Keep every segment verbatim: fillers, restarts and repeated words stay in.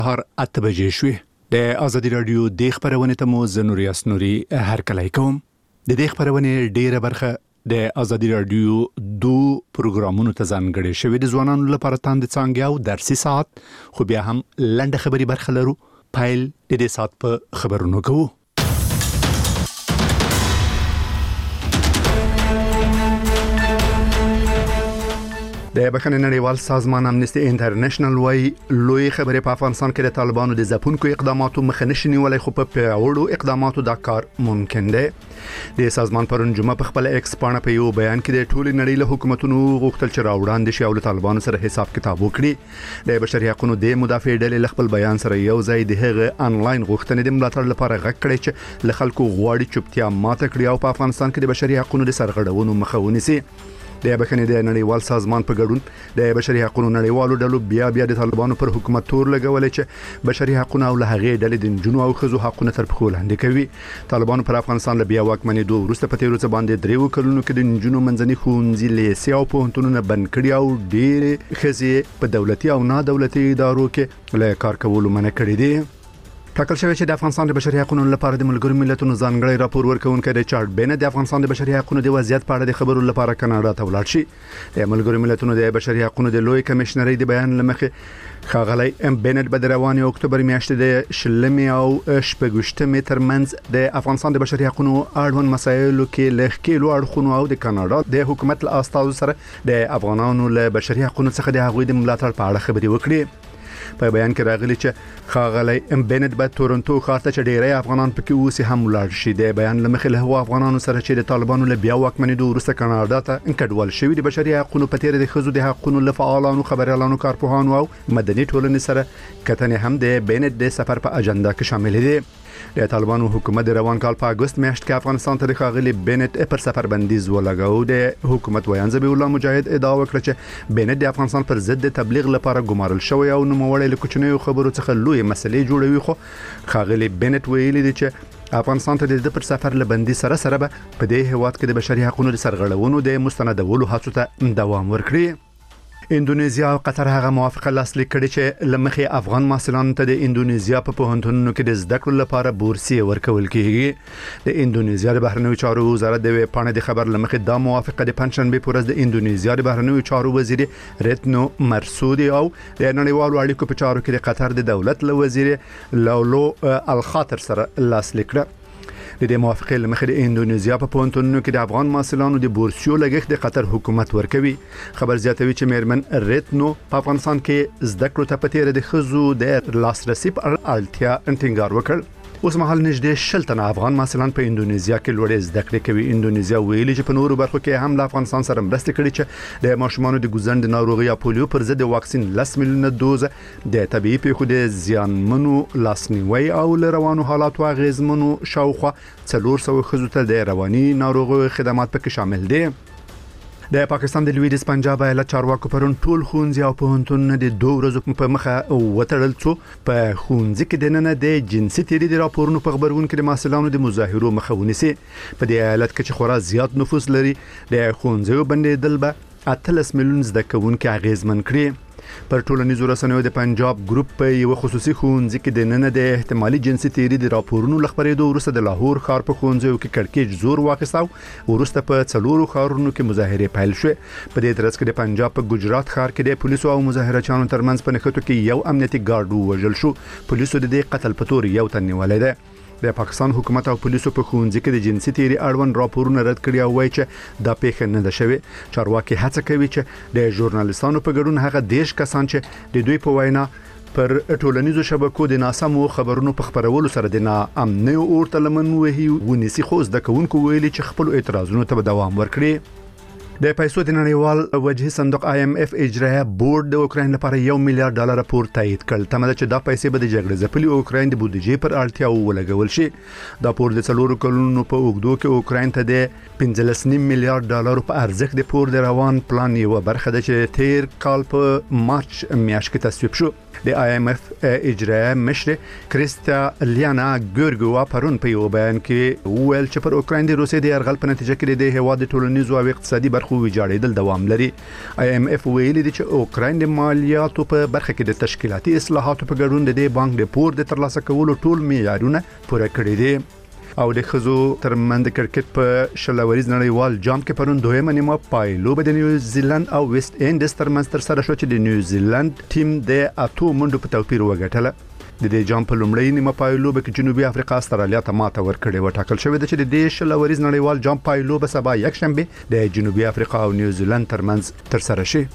هر اته بجې شوې د ازادي رادیو د خبرونه ته مو زنوري اسنوري هر کله کوم د دې خبرونه ډیره برخه د ازادي رادیو دو پروګرامونو ته ځانګړي شوی د ځوانانو لپاره تاند څنګه او درسي ساعت خو بیا هم لنډه خبري برخه لرو پایل د دې ساعت په خبرونو کوو. د بخښنې نړیوال سازمان امنیستي انټرنیشنل وايي لوی خبرې په افغانستان کې د طالبانو د ځپونکو اقداماتو مخه نشي نیولای خو په پیاوړو اقداماتو دا کار ممکن دی. د سازمان پرون جمعه په خپل ایکس پاڼه په یو بیان کې د ټولې نړۍ له حکومتونو غوښتل چې راوړاندې شي او له طالبانو سره حساب کتاب وکړي. د بشري حقوقو د مدافع ډلې خپل بیان سره یو ځای د هغه انلاین غوښتنې د ملاتړ لپاره غږ کړی چې له خلکو غواړي چوپتیا ماته کړي او په افغانستان کې د بشري حقوقو د سرغړونو مخه ونیسي. د بخښنې د نړیوال سازمان په ګډون د بشري حقوقو نړیوالو ډلو بیا بیا د طالبانو پر حکومت تور لګولې چې بشري حقوقو او له هغه ډلې د جنو او خزو حقوقو تر پخو لاندې کوي. طالبانو پر افغانستان له بیا واکمنۍ دوه ورسته په تیرو څه باندې دریو کلونو کې د جنو منځني ښوونځي لیسې او پوهنتونونه بند کړي او ډېر خزي په دولتي او نه دولتي ادارو کې له کار کولو منع کړي دي. ټاکل شوی چې د افغانستان د بشري حقوقو لپاره د ملګرو ملتونو ځانګړی راپور ورکونکي ریچارډ بین د افغانستان د بشري حقوقو د وضعیت په اړه د خبرو لپاره کاناډا ته ولاړ شي. د ملګرو ملتونو د بشري حقوقو د لوی کمشنري د بیان لمخې خاغلی ام بینټ په رواني اکتوبر میاشتې د شلمې او شپږشتمې ترمنځ د افغانستان د بشري حقوقو اړوند مسایلو کې لږکیلو اړخونو او د کاناډا د حکومت له استازو سره د افغانانو له بشري حقوقو څخه د هغوی د ملاتړ په اړه خبرې وکړي. په بیان کې راغلی چې خاغلی ام بینټ په تورنټو ښار ته چې ډیری افغانان پکې اوسې هم ولاړ شي. د بیان لمخې له هغو افغانانو سره چې د طالبانو له بیا واکمنېدو وروسته کاناډا ته انکډوال شوي د بشري حقوقو په تیر د خزو د حقوقو له فعالانو خبريالانو کارپوهانو او مدني ټولنې سره کتنې هم د بینټ د سفر په اجنډا کې شامل دي. د طالبانو حکومت د روان کال په اگست میاشت کې افغانستان ته د خاغلی بینټ پر سفر بندیز ولګاو. د حکومت ویان ذبیح الله مجاهد ادعا وکړه چې بینټ د افغانستان پر ضد د تبلیغ لپاره ګمارل شوی او نوموړی له کوچنیو خبرو څخه لوی مسلې جوړوي. خو خاغلی بینټ ویلي دی چې افغانستان ته د پر سفر لبندي سره سره به په دې هیواد کې د بشري حقوقو د سرغړونو د مستندولو هڅو ته دوام ورکړي. اندونیزیا او قطر هغه موافقه لاسلیک کړې چې لمخې افغان محصلانو ته د اندونیزیا په پوهنتونونو کې د زده کړو لپاره بورسیه ورکول کیږي. د اندونیزیا د بهرنیو چارو وزارت د پاڼې د خبر لمخې دا موافقه د پنځشنبه پر ورځ د اندونیزیا د بهرنیو چارو وزیر ریتنو مرسودي او د نړیوالو اړیکو په چارو کې د قطر د دولت له وزیر لولو الخاطر سره لاسلیک کړه. د دې موافقې لمخې د اندونیزیا په پوهنتونونو کې د افغان محصلانو د بورسیو لګښت د قطر حکومت ورکوي. خبر زیاتوي چې میرمن ریتنو په افغانستان کې زده کړو ته په تیر د خزو د لاسرسي په اړتیا ټینګار وکړ. اوس مهال نږدې شل تنه افغان محصلان په اندونیزیا کې لوړې زده کړې کوي. اندونیزیا ویلي چې په نورو برخو کې هم له افغانستان سره مرسته کړې چې د ماشومانو د ګوزند ناروغي یا پولیو پر ضد واکسین لس میلیونه دوز د طبي پیښو د زیانمنو لاسنیوي او له روانو حالاتو اغیزمنو شاوخوا څلور سوه خزو ته د رواني ناروغیو خدمات پکې شامل دي. د پاکستان د لویدیځ پنجاب ایالت چارواکو پرون ټول ښوونځي او پوهنتونونه د دوه ورځې په مخه وتړل څو په ښوونځي کې د نن د جنسي تیری د راپورونو په خبرونه کې د محصلانو د مظاهرو مخه ونیسي. په دې ایالت کې چې خورا زیات نفوس لري د ښوونځیو بندیدل به اتلس میلیون زده کوونکي اغیزمن کړي. پر ټولنیزو رسنیو د پنجاب ګروپ په یو خصوصي ښوونځي کې د نن د احتمالي جنسي تیری د راپورونو لخبرېدو وروسته د لاهور ښار په ښوونځیو کې کړکېچ زور واخیستو. وروسته په څلورو ښارونو کې مظاهرې پیل شوې. په دې ترڅ کې د پنجاب په ګجرات ښار کې د پولیسو او مظاهرچیانو ترمنځ په نښتو کې یو امنیتي ګارډ ووژل شو. پولیسو د دې قتل په تور یو تن نیولې ده. د پاکستان حکومت او پولیسو په ښوونځي کې د جنسي تیری اړوند راپورونه رد کړي او وایي چې دا پیښه نه ده شوې. چارواکي هڅه کوي چې د ژورنالیستانو په ګډون هغه دیش کسان چې د دوی په وینا پر ټولنیزو شبکو د ناسمو خبرونو په خبرولو سره د ناامنۍ اورته لمن وهي ونیسي. خو زده کوونکو ویلي چې خپل اعتراضونو ته دوام ورکړي. د پیسو د نړیوال وجهي صندوق آی ایم اف اجرایه بورډ د اوکراین لپاره یو میلیارډ ډالر پور تایید کړ. تمه ده چې دا پیسې به د جګړې ځپلي اوکراین د بودیجې پر اړتیاو ولګول شي. دا پور د څلورو کلونو په اوږدو کې اوکراین ته د پنځلس نیم میلیارډ ډالر په ارزښت د پور د روان پلان یو برخه ده چې تیر کال په مارچ میاشت کې تصویب شو. د آی ایم اف اجرایه مشر کریستالیانا ګورګوا پرون په یو بیان کې ویل چې پر اوکراین د روسیې د یرغل په نتیجه کې د هیواد ټولنیزو او اقتصادي برخو ویجاړېدل دوام لري. آی ایم اف ویلي دی چې اوکراین د مالیاتو په برخه کې د تشکیلاتي اصلاحاتو په ګډون د بانک د پور د ترلاسه کولو ټول معیارونه پوره کړي دي. او د خزو ترمن د کرکټ په شلوریز نړیوال جام کې پرون دویمه نیمه پایلوب د نیوزیلند او ویسټ انډیز ترمنځ تر سره شو چې د نیوزیلند ټیم د اتو منډو په توپیر وګټله. د دې جام په لومړۍ نیمه پایلوب کې جنوبي افریقا استرالیا ته ماته ورکړې و. ټاکل شوې ده چې د دې شلوریز نړیوال جام پایلوب سبا یک شنبه د جنوبي افریقا او نیوزیلند ترمنځ تر سره شي.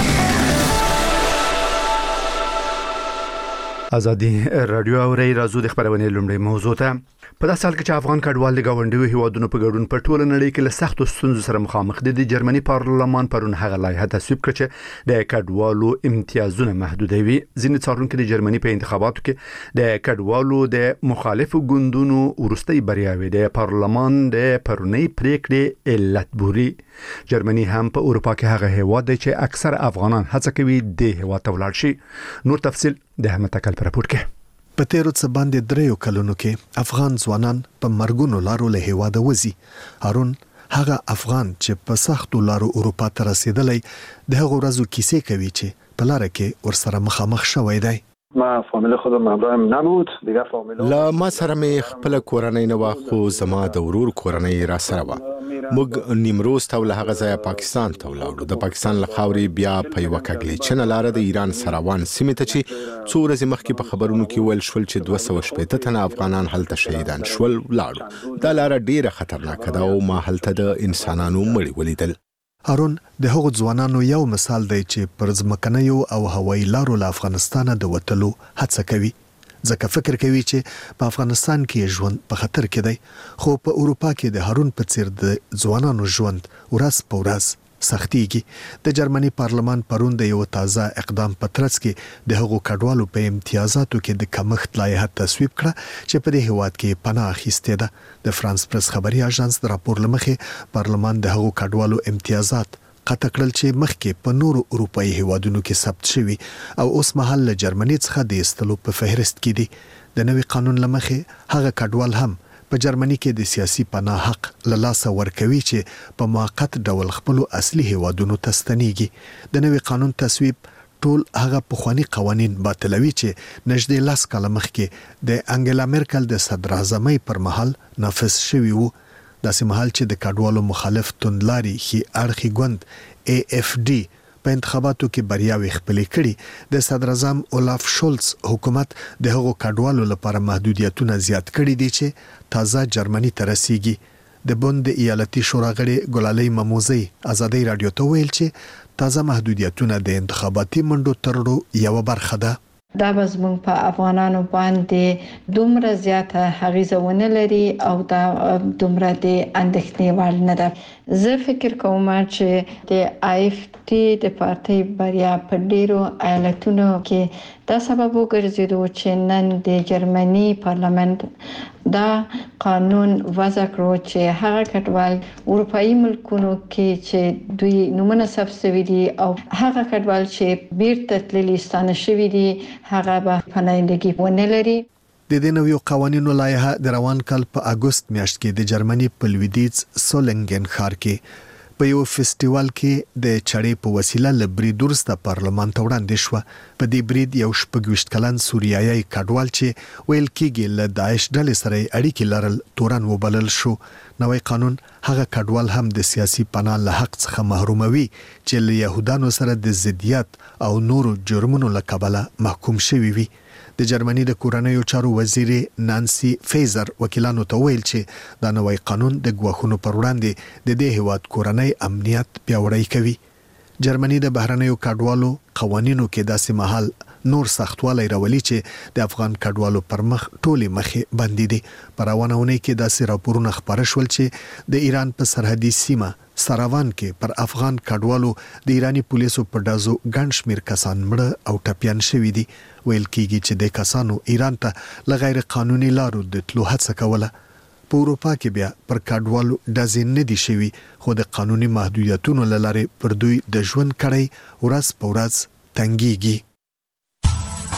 ازادي رادیو اوري رازو د خبرونه لومړی موضوع ته. په داسې حال کې چې افغان کډوال د گاونډیو هیوادونو په ګډون په ټوله نړۍ کې له سختو ستونزو سره مخامخ دي. د جرمني پارلمان پرون هغه لایحه تصویب کړه چې د کډوالو امتیازونه محدودوي. ځینې څارونکو د جرمني په انتخاباتو کې د کډوالو د مخالفو ګوندونو ورستۍ بریاوي د پارلمان د پرونی پریکړې علت بوري. جرمني هم په اروپا کې هغه هیواد دی چې اکثر افغانان هڅه کوي د هیواد ته ولاړ شي. نور تفصيل د احمد تکل پر راپور کې. په تیرو څه باندې دریو کلونو کې افغان ځوانان په مرګونو لارو له هیواده وځي. هارون هغه افغان چې په سختو لارو اروپا ته رسیدلی د هغو ورځو کیسې کوي چې په لاره کې ورسره مخامخ شوی دی. ما فامیل خودم همراهم نبود دیگه فامیل لا ما سره مې خپل کورنۍ نه وا خو زما د ورور کورنۍ را سره وا. موږ نیمروز ته له هغه ځای پاکستان ته ولاړو. د پاکستان له خاورې بیا په یو کګلې چنه لار د ایران سراوان سیمه ته چې څو ورځې مخکې په خبرونو کې ویل شول چې دوه سوه شپږ تنه افغانان هلته شهیدان شول ولاړو. دا لار ډیره خطرناک ده او ما هلته د انسانانو مړي ولیدل. هارون د هغو ځوانانو یو مثال دی چې پر ځمکنیو او هوایي لارو له افغانستانه د وتلو هڅه کوي. ځکه فکر کوي چې په افغانستان کې ژوند په خطر کې دی. خو په اروپا کې د هارون په څیر د ځوانانو ژوند ورځ په ورځ سختيږي. د جرمني پارلمان پرون د یو تازه اقدام په ترڅ کې د هغو کډوالو په امتیازاتو کې د کمښت لایحه تصویب کړه چې په دې هیواد کې پناه اخیستې ده. د فرانس پریس خبري اژانس د راپور لمخې پارلمان د هغو کډوالو امتیازات قطع کړل چې مخکې په نورو اروپایي هیوادونو کې ثبت شوي او اوس مهال له جرمني څخه د ایستلو په فهرست کې دي. د نوي قانون لمخې هغه کډوال هم په جرمني کې د سیاسي پناه حق له لاسه ورکوي چې په موقت ډول خپل اصلي هیوادونو ته ستنېږي. د نوي قانون تصویب ټول هغه پخوانی قوانين باطلوي چې نږدې لاس کاله مخکې د انګلا مرکل د صدر اعظمۍ پر مهال نافذ شوی وو. داسې مهال چې د کډوالو مخالف توندلاري خي اړخي ګوند ای اف ډي په انتخاباتو کې بریاوي خپلې کړي. د صدر اعظم اولاف شولز حکومت د هغو کډوالو لپاره محدودیتونه زیات کړي دي چې تازه جرمني ته رسیږي. د بوند ایالتي شورا غړي ګلالۍ مموزي ازادي رادیو ته ویل چې تازه محدودیتونه د انتخاباتي منډو ترړو یو برخه ده. دا به زموږ په افغانانو باندې دومره زیاته اغیزه ونه لري او دا دومره د اندېښنې وړ نه ده. زه فکر کوم چې د آی اف ټي د پارټي بریا په ډیرو ایالتونو کې دا سبب وګرځیدو چې نن د جرمني پارلمان دا قانون وضع کړو چې هغه کډوال اروپایي ملکونو کې چې دوی نومونه ثبت شوي دي او هغه کډوال چې بیرته تللي ستانه شوي دي هغه به پناهندګي ونه لري. د دې نویو قوانینو لایحه د روان کال په اگست میاشت کې د جرمني په لویدیځ سولنګن ښار کې په یو فستیوال کې د چړې په وسیله له برید وروسته پارلمان ته وړاندې شوه. په دې برید یو شپږ ویشت کلن سوریایي کډوال چې ویل کېږي له داعش ډلې سره اړیکې لرل تورن وبلل شو. نوی قانون هغه کډوال هم د سیاسي پناه له حق څخه محروموي چې له يهودانو سره د ضدیت او نورو جرمونو له کبله محکوم شوي وي. د جرمني د کورنیو چارو وزیر نانسی فیزر وکیلانو ته ویل چې دا نوی قانون د ګواښونو پر وړاندې د دې هیواد کورنۍ امنیت پیاوړی کوي. جرمني د بهرنیو کډوالو قوانینو کې داسې محل نور سختوالی راولي چې د افغان کډوالو پر مخ ټولې مخې بندي دي. په روانه اونۍ کې داسې راپورونه خپاره شول چې د ایران په سرحدي سیمه سراوان کې پر افغان کډوالو د ایرانی پولیسو په ډازو ګڼ شمېر کسان مړه او ټپیان شوي دي. ویل کېږي چې د کسانو ایران ته له غیر قانوني لارو د تلو هڅه کوله. په اروپا کې بیا پر کډوالو ډزې نه دي شوي خو د قانوني محدودیتونو له لارې پر دوی د ژوند کړۍ ورځ په ورځ تنګیږي.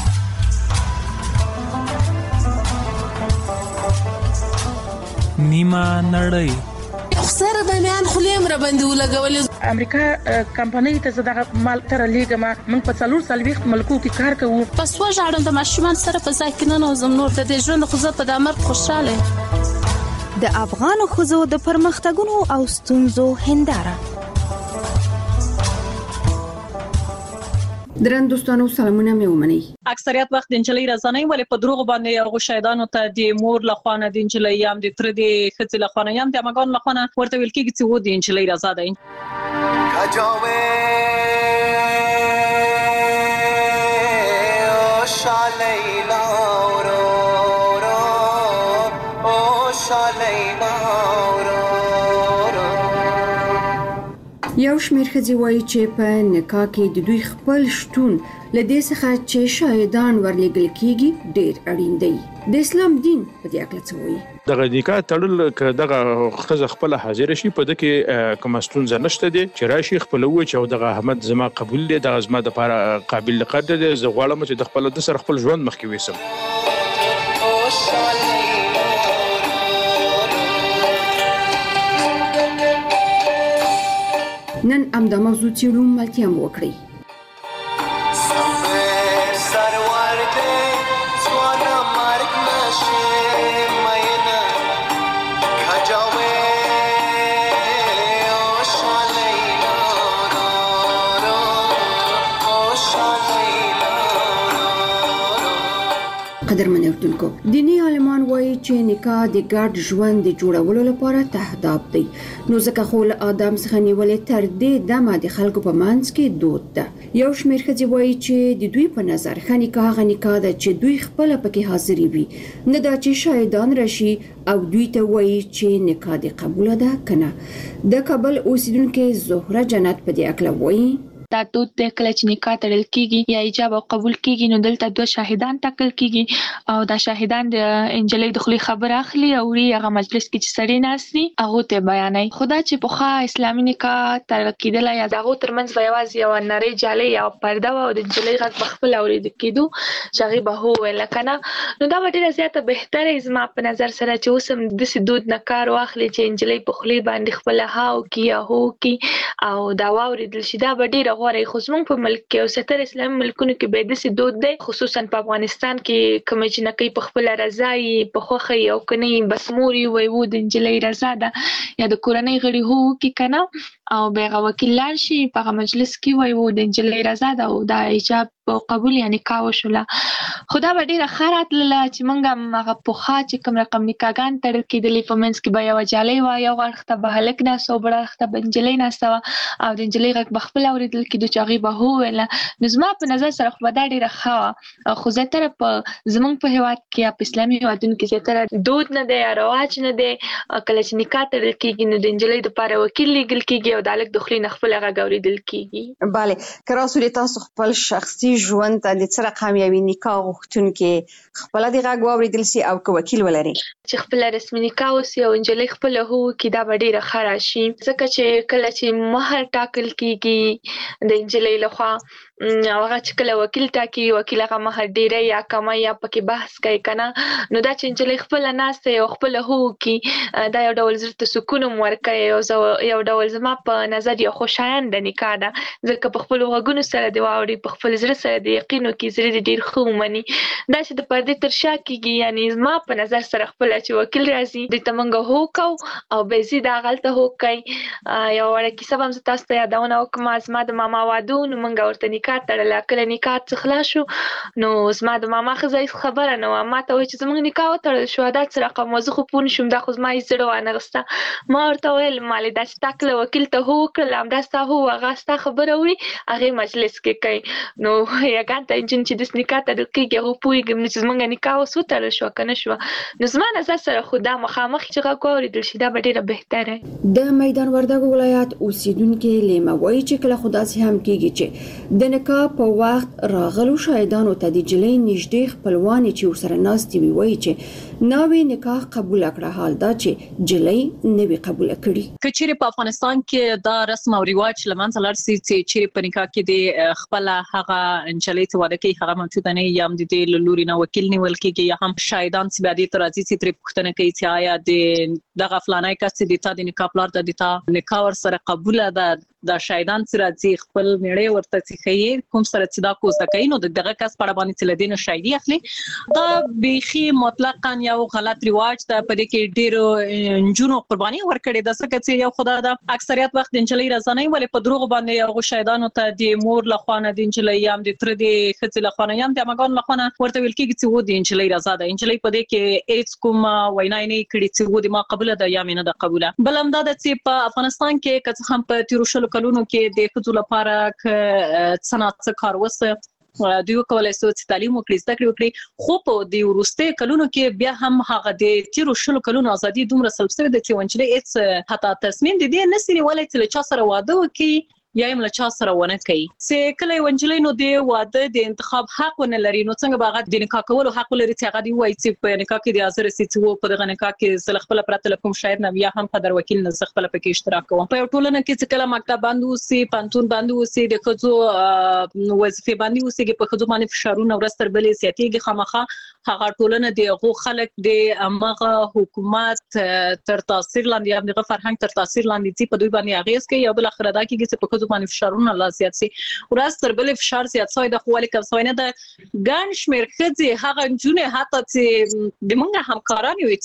نیمه نړۍ. خسر د میان خلیم را باندې ولګولې. امریکا کمپنۍ ته زړه مال تر لیګه ما موږ په څلور سلويخت ملکو کې کار کوو. پس وژاړم د ماشومان سره په ځای کې نه نوزم نور د دې ژوند خو زه په د امر خوشاله. د افغان ښځو د پرمختګونو او ستونزو هنداره. درن دوستانو سلامونه مې ومني. اکثریت وخت د انجلۍ رضانۍ ولې په دروغ باندې هغه شهیدانو ته د مور لخوانه د انجلۍ یم د تر د خځې لخوانه یم د امګان لخوانه ورته ویل کېږي چې و د انجلۍ رضا ده. کجاوي او شالیلا رو رو او شالیلا یو شمېر ښځې وایي چې په نکاح کې د دوی خپل شتون له دې څخه چې شاهدان ورلېږل کېږي ډېر اړین دی. د اسلام دین په دې اړه څه وایي؟ دغه نکاح تړل که دغه ښځه خپل حاضر شي په دې کې کومه ستونزه نشته دی چې راشي خپل وایي چې دغه احمد زما قبول دی دغه زما د لپاره قابل قدر دی زه غواړم چې د خپل د سره خپل ژوند مخکې ویسم. نن امدا موضوع چیرو ملتیا مو وکړي. قدرمن اردوونکو دینی عالمان وایي چې نکاح د ګډ ژوند د جوړولو لپاره تهداب دی نو ځکه خو له آدم څخه نیولې تر دې دمه د خلکو په منځ کې دود ده. یو شمېر ښځې وایي چې د دوی په نظر ښه نکاح هغه نکاح ده چې دوی خپله پکې حاضرې وي نه دا چې شاهدان راشي او دوی ته وایي چې نکاح دې قبوله ده که نه. د کابل اوسیدونکې زهره جنت په دې اړه وایي دا دود د کله چې نکاح تړل کیږي یا ایجاب او قبول کیږي نو دلته دوه شاهدان ټاکل کیږي او دا شاهدان د انجلۍ د خلی خبر اخلي او ری هغه مجلس کې چې سړی ناسي هغه ته بیانای خدا چې په خا اسلامي نکاح تړل کیدل یا دغه ترمنځ یوازې یو نری جالي یا پرده او د انجلۍ غږ بخپل اورید کیدو شغي به هو ولکنه نو دا ډیره زیاته بهتره ازما په نظر سره چې اوسم د سدود نکار واخلي چې انجلۍ په خلی باندې خپل هاو کی هو کی او دا واوریدل شي دا ډیره غوړې خو زموږ په ملک کې او ستر اسلامي ملکونو کې به د سي دود دی خصوصا په افغانستان کې کوم چې نکي په خپل رضای په خوخي او کني بس موري وي وو د انجلۍ رضا ده یا د کورنۍ غړي هو کې کنه او به وکیلان شي په مجلس کې وي وو د انجلۍ رضا ده او دا ایجاب او قبول یعنی کاو شولا خدا به ډیره خیرات لاله چې مونږه هغه پوخا چې کوم رقم نکاګان تړل کېدلې په منځ کې به یو جالي و یو وخت به هلک نه سو بڑا وخت به انجلۍ نه سو او د انجلۍ غږ بخپل اوریدل کې د چاغي به هو ولا نظم په نظر سره خو دا ډیره ښه خو زه تر په زمونږ په هواد کې په اسلامي هوادونو کې زه تر دود نه دی رواج نه دی کله چې نکاح تړل کېږي نو د انجلۍ د لپاره وکیل لیږل کېږي او د هلک د خلی نه خپل غږ اوریدل کېږي. bale که رسول تاسو خپل شخصي ژوند ته د سره کامیابی نکاح غوښتون کې خپل د غږ واوریدل سي او کو وکیل ولري چې خپل رسمي نکاح وسي او انجلۍ خپل هو کې دا ډیره خراشي ځکه چې کله چې مہر ټاکل کېږي د انجلۍ لخوا هغه چې کله وکیل ټاکي وکیل هغه مہر ډیره یا کم یا پکې بحث کوي کنه نو دا چې انجلۍ خپل ناسته او خپل هو کې دا یو ډول زړه سکون ورکوي او یو ډول زما په نظر یو خوشایند نکاح ده ځکه په خپل وګونو سره دی واوري په خپل زړه سره دی یقینو کې زړه ډیر خو مني دا چې د پردې تر شا کېږي یعنی زما په نظر سره خپل چې وکیل راځي د تمنګ هو کو او به زی دا غلطه هو کوي یو ورکه سبب ز تاسو ته یادونه وکم زما د ماما وادو نو مونږ ورته نکاح تړل کله نکاح څخلا شو نو زما د ماما خزای خبره نو ما ته وای چې زمونږ نکاح تړل شو دا څه رقم موضوع خو پون شوم دا خو ما یې زړه وانه غستا ما ورته ویل مالې دا چې تاکله وکیل ته هو کلم دا ستا هو هغه ستا خبره وي هغه مجلس کې کوي نو یګان ته چې د نکاح تړل کېږي هغه پویګم چې زمونږ نکاح وسو تړل شو کنه شو نو زما نظر سره خدا مخامخ چې غوړي دل شي دا ډیره بهتره. د میدان وردګو ولایت اوسیدونکو لیمه وایي چې کله خدا سي هم کېږي چې د نکاح په وخت راغلو شاهدانو ته د جلې نږدې خپلوان چې ورسره ناستي وي وایي چې ناوې نکاح قبول کړه حال دا چې جلې نوي قبول کړي. کچېره په افغانستان کې دا رسم او ریواج لمنځه لاړ سي چې چیرې په نکاح کې د خپل هغه انجلې ته واده کوي هغه موجود نه یم د دې لوري نه وکیل نیول کېږي یا هم شاهدان چې بعدي ترازی چې تر پښتنه کوي چې آیا د د غفلانای کس د تا د نکاح پلار د تا نکاح ور سره قبول ده د شایدان سره چې خپل میړې ورته چې کوم سره چې دا کوزه کوي نو دغه کس په باندې چې لدین شایدي اخلي دا بيخي مطلقاً یو غلط رواج ده په دې کې ډیرو جنونو قرباني ورکړي د څه چې یو خدای د اکثریت وخت د انجلۍ رضانۍ ولې په دروغ باندې یو شایدانو ته د مور لخوانه د انجلۍ یم د تر د خځې لخوانه یم د مګون لخوانه ورته ویل کېږي چې و د انجلۍ رضا ده انجلۍ په دې کې هیڅ کوم وینای نه کړي چې و د ما قبول ده یا مینه ده قبوله بل هم دا چې په افغانستان کې که هم په تیر شلو کلونو کې د خځو لپاره صنعت کار وسه دوی کولای شي چې تعلیم وکړي زده کړې وکړي خو په دې ورسته کلونو کې بیا هم هغه د تیر شلو کلونو ازادي دومره سلسله د چې ونچلې هیڅ حتی تصمیم د دې نسلی ولې چې چا سره واده وکړي یا هم له چا سره ونه کوي چې کله ونجلې نو دی واده د انتخاب حق ونه لري نو څنګه باغ د نکاح کولو حق لري چې هغه دی وایي چې په نکاح کې د حاضر سي چې په دغه نکاح کې زل خپل پرته کوم شاید نه یا هم قدر وکیل نه خپل پکې اشتراک کوم په ټولنه کې چې کله مکتب باندې وسی پانتون باندې وسی د خځو وظیفه باندې وسی په خځو باندې فشارونه ورستر بلې سیاتيږي خامخه هغه ټولنه د غو خلک د امغه حکومت تر تاثیر لاندې هم د فرهنګ تر تاثیر لاندې چې په دوی باندې اغیز کوي او بل اخر دا کېږي چې په باندې فشارونه لا زیات سي ورځ تر بلې فشار زیات شوی د خپل کسوینه د ګان شمیر خځې هغه جنونه حتی چې د موږ همکاران یو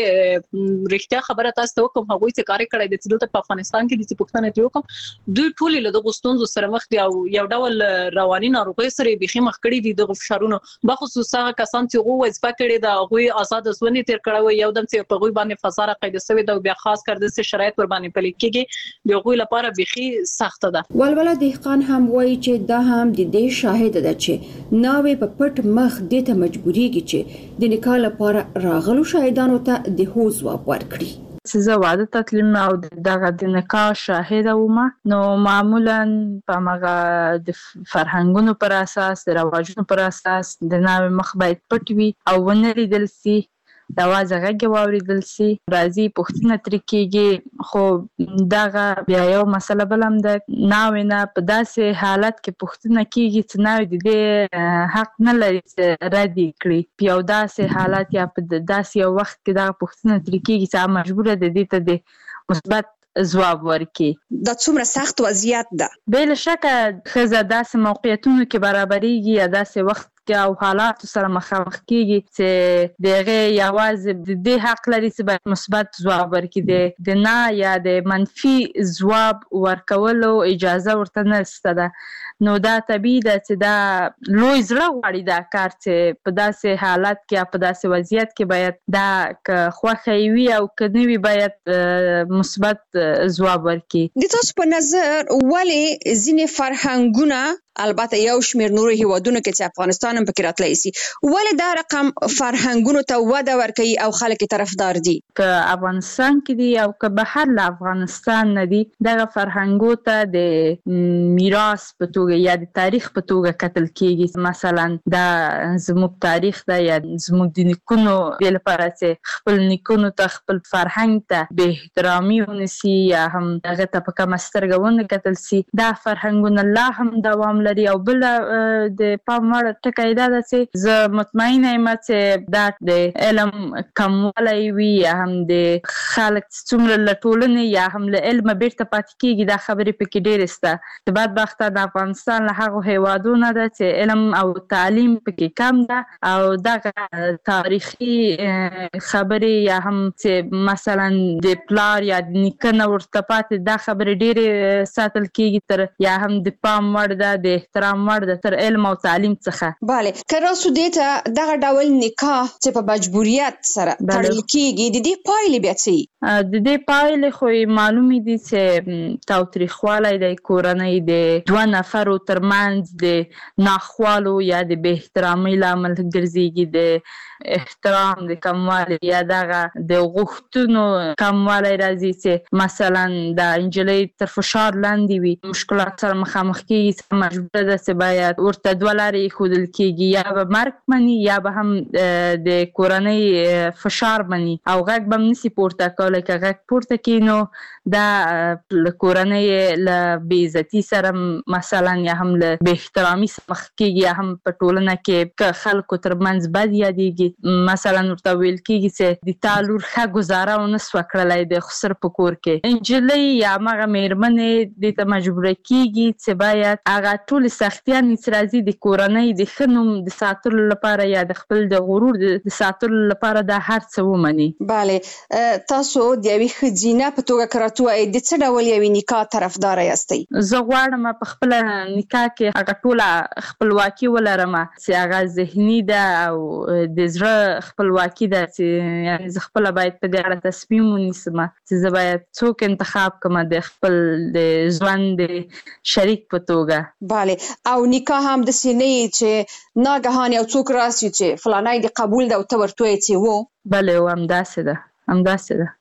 چې رښتیا خبره تاسو ته کوم هغه چې کار کړی د دلته په افغانستان کې د پښتنه دی کوم دوی ټول له دغه ستونزو سره مخ دي او یو ډول رواني ناروغي سره بيخي مخ کړی دي د فشارونو بخصوص هغه کسان چې غو وظیفه کړی دا غوي آزاد ځونی تیر کړو یو دم چې په غوي باندې فزاره قاعده سوي دا بیا خاص کړ د شرایط ور باندې پلي کېږي د غوي لپاره بيخي سخت ده ولوله دهقان هم وایي چې دا هم د دې شاهد ده چې ناوې په پټ مخ د ته مجبوريږي چې د نکاح لپاره راغلو شاهدانو ته د هو ځواب ورکړي چې زه واده تتلم او دغه د نکاح شاهد وم نو معمولا په مغه د فرهنګونو پر اساس د رواجونو پر اساس د ناوې مخ باید پټ وي او ونه لیدل سي دا وازغه غواړیدل سي راځي پښتنه تر کېږي خو داغه بیا یو مسله بلم د ناوې نه په داسې حالت کې پښتنه کېږي چې ناوې د دې حق نه لري چې ردی کړي په یو داسې حالت یا په داسې یو وخت کې دا پښتنه تر کېږي چې مجبور ده د دې ته د مثبت ځواب ورکړي دا څومره سخت وضعیت ده بل شک خزه داسې موقعیتونو کې برابرېږي یا داسې وخت کې او حالات سره مخامخ کیږي چې دغه یواز د دې حق لري چې مثبت ځواب ورکړي د نه یا د منفي ځواب ورکولو اجازه ورته نشته ده نو دا طبيعي ده چې دا لوی زړه غواړي دا کار چې په داسې حالت کې په داسې وضعیت کې باید دا خوخه وي او کني وي باید مثبت ځواب ورکړي د تاسو په نظر ولی ځینې فرهنګونه البته یو شمیر نور هیوادونو کې چې افغانستان هم پکې راتلای شي ولې دا رقم فرهنګونو ته وده ورکوي او خلک طرفدار دي که افغانستان کې دي او که بهر له افغانستان نه دي دغه فرهنګو ته د میراث په توګه یا د تاریخ په توګه کتل کېږي مثلا دا زموږ تاریخ دا یا زموږ د نیکونو د لپاره چې خپل نیکونو ته خپل فرهنګ ته به احترامي ونسي یا هم هغه ته په کومه سترګه ونه کتل سي دا فرهنګونه لا هم دوام لري او بل د پام وړ ټکی دا ده چې زه مطمئنه یم چې دا د علم کموالی وي یا هم د خلک څومره له ټولنې یا هم له علمه بیرته پاتې کېږي دا خبرې پکې ډېرې شته د بدبخته د افغانستان له هغو هیوادونه ده چې علم او تعلیم پکې کم ده او دغه تاریخي خبرې یا هم چې مثلا د پلار یا د نیکه نه ورته پاتې دا خبرې ډېرې ساتل کېږي تر یا هم د پام وړ ده د احترام وړ ده تر علم او تعلیم څخه bale که راسو دیته دغه ډول نکاح چې په مجبوریت سره تړل کېږي د دې پایلې بیا څه د دې پایلې خو معلومې دي چې تاوتریخوالی د کورنۍ د دوه نفرو ترمنځ د ناخوالو یا د بې احترامۍ لامل ګرځېږي د احترام د کموالی یا دغه د غوښتنو کموالی راځي چې مثلا د نجلۍ تر فشار لاندې وي مشکلات سره مخامخ کېږي چې مجبوره ده چې باید ورته دوه لارې ایښودل کېږي کیږي یا به مرګ مني یا به هم د کورنۍ فشار مني او غږ به نسی پورته کولای که غږ پورته کینو دا کورنۍ له بې عزتي سره مثلا یا هم له بې احترامي سره مخ کیږي یا هم په ټولنه کې که خلکو ترمنځ بد یادېږي مثلا ورته ویل کیږي چې د تا لور ښه ګزاره ونه سوه کړلی د خسر په کور کې نجلۍ یا همغه مېرمنې دې ته مجبوره کیږي چې باید هغه ټولې سختیانې چې راځي د کورنۍ د ښه نوم د ساتلو لپاره یا د خپل د غرور د ساتلو لپاره دا هر څه ومني. بله تاسو د یوې ښځینه په توګه که راته ووایئ د څه ډول یوې نکاح طرفداره یاستئ؟ زه غواړم په خپله نکاح کې هغه ټوله خپلواکي ولرم چې هغه ذهني ده او د زړه خپلواکي ده چې یعنې زه خپله باید په دې اړه تصمیم ونیسم چې زه باید څوک انتخاب کړم د خپل د ژوند د شریک په توګه. بله او نکاح هم داسې نه یي چې ناګهان یو څوک راسي چې فلانی دې قبول ده او ته ورته وایې چې و. بله او همداسې ده همداسې ده.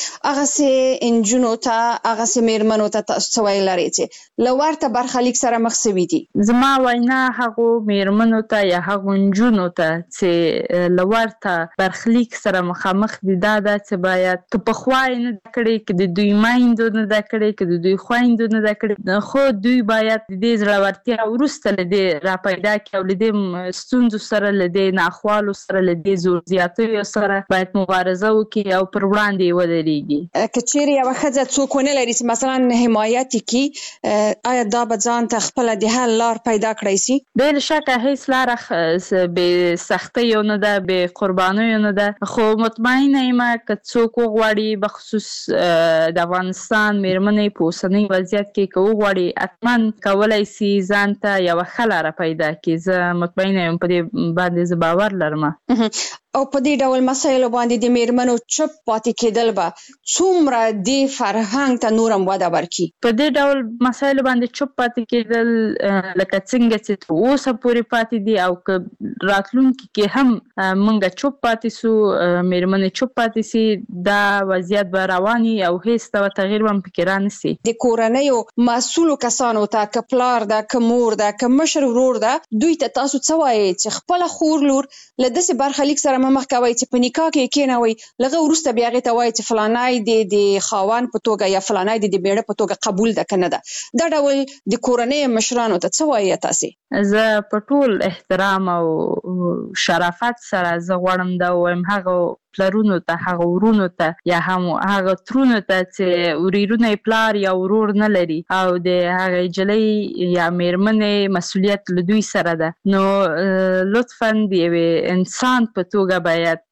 هغسې نجونو ته هغسې مېرمنو ته تاسو څه ویل لرئ چې له ورته برخلیک سره مخ سوي دي؟ زما وینا هغو مېرمنو ته یا هغو نجونو ته چې له ورته برخلیک سره مخامخ دي دا ده چې باید که پخوا یې نه ده کړې که د دوی میندو نه ده کړې که د دوی خویندو نه ده کړې خو دوی باید د دې زړورتیا وروسته له دې راپیدا کړي او له دې ستونزو سره له دې ناخوالو سره له دې زور زیاتیو سره باید مبارزه وکړي او پر وړاندې ودرېږي. که چیرې یوه ښځه څوک ونه لري چې مثلا حمایت یې کړي آیا دا به ځان ته خپله د حل لار پیدا کړی سي؟ بې شکه هیڅ لاره بې سختیو نه ده بې قربانیو نه ده خو مطمئنه یم که څوک وغواړي بخصوص د افغانستان مېرمنې په اوسني وضعیت کې که وغواړي حتما کولی سي ځان ته یوه ښه لاره پیدا کړي. زه مطمئنه یم په دې باندې زه باور لرم. او په دې ډول مسایلو باندې د مېرمنو چپ پاتې کېدل به څومره دې فرهنګ ته نور هم وده ورکړي؟ په دې ډول مسایلو باندې چپ پاتې کېدل لکه څنګه چې تر اوسه پورې پاتې دي او که راتلونکي کې هم موږ چپ پاتې سو مېرمنې چپ پاتې سي دا وضعیت به روان وي او هېڅ ډول تغییر به هم پکې رانسي. د کورنیو مسؤلو کسانو ته که پلار ده که مور ده که مشر ورور ده دوی ته تاسو څه وایئ چې خپله خور لور له داسې برخلیک سره مخ کوي چې په نکاح کې کېنوي لږه وروسته بیا هغې ته وایي چې فلانی دې د خاوند په توګه یا فلانی دې د میړه په توګه قبول ده که نه ده. دا ډول د کورنۍ مشرانو ته څه وایي تاسې؟ زه په ټول احترام او شرافت سره زه غواړم دا ووایم هغه پلرونو ته هغه ورونو ته یا هم هغه ترونو ته چې وریرونه پلار یا ورور نه لري او د هغه نجلۍ یا مېرمنې مسؤلیت له دوی سره ده نو لطفا د یوې انسان په توګه باید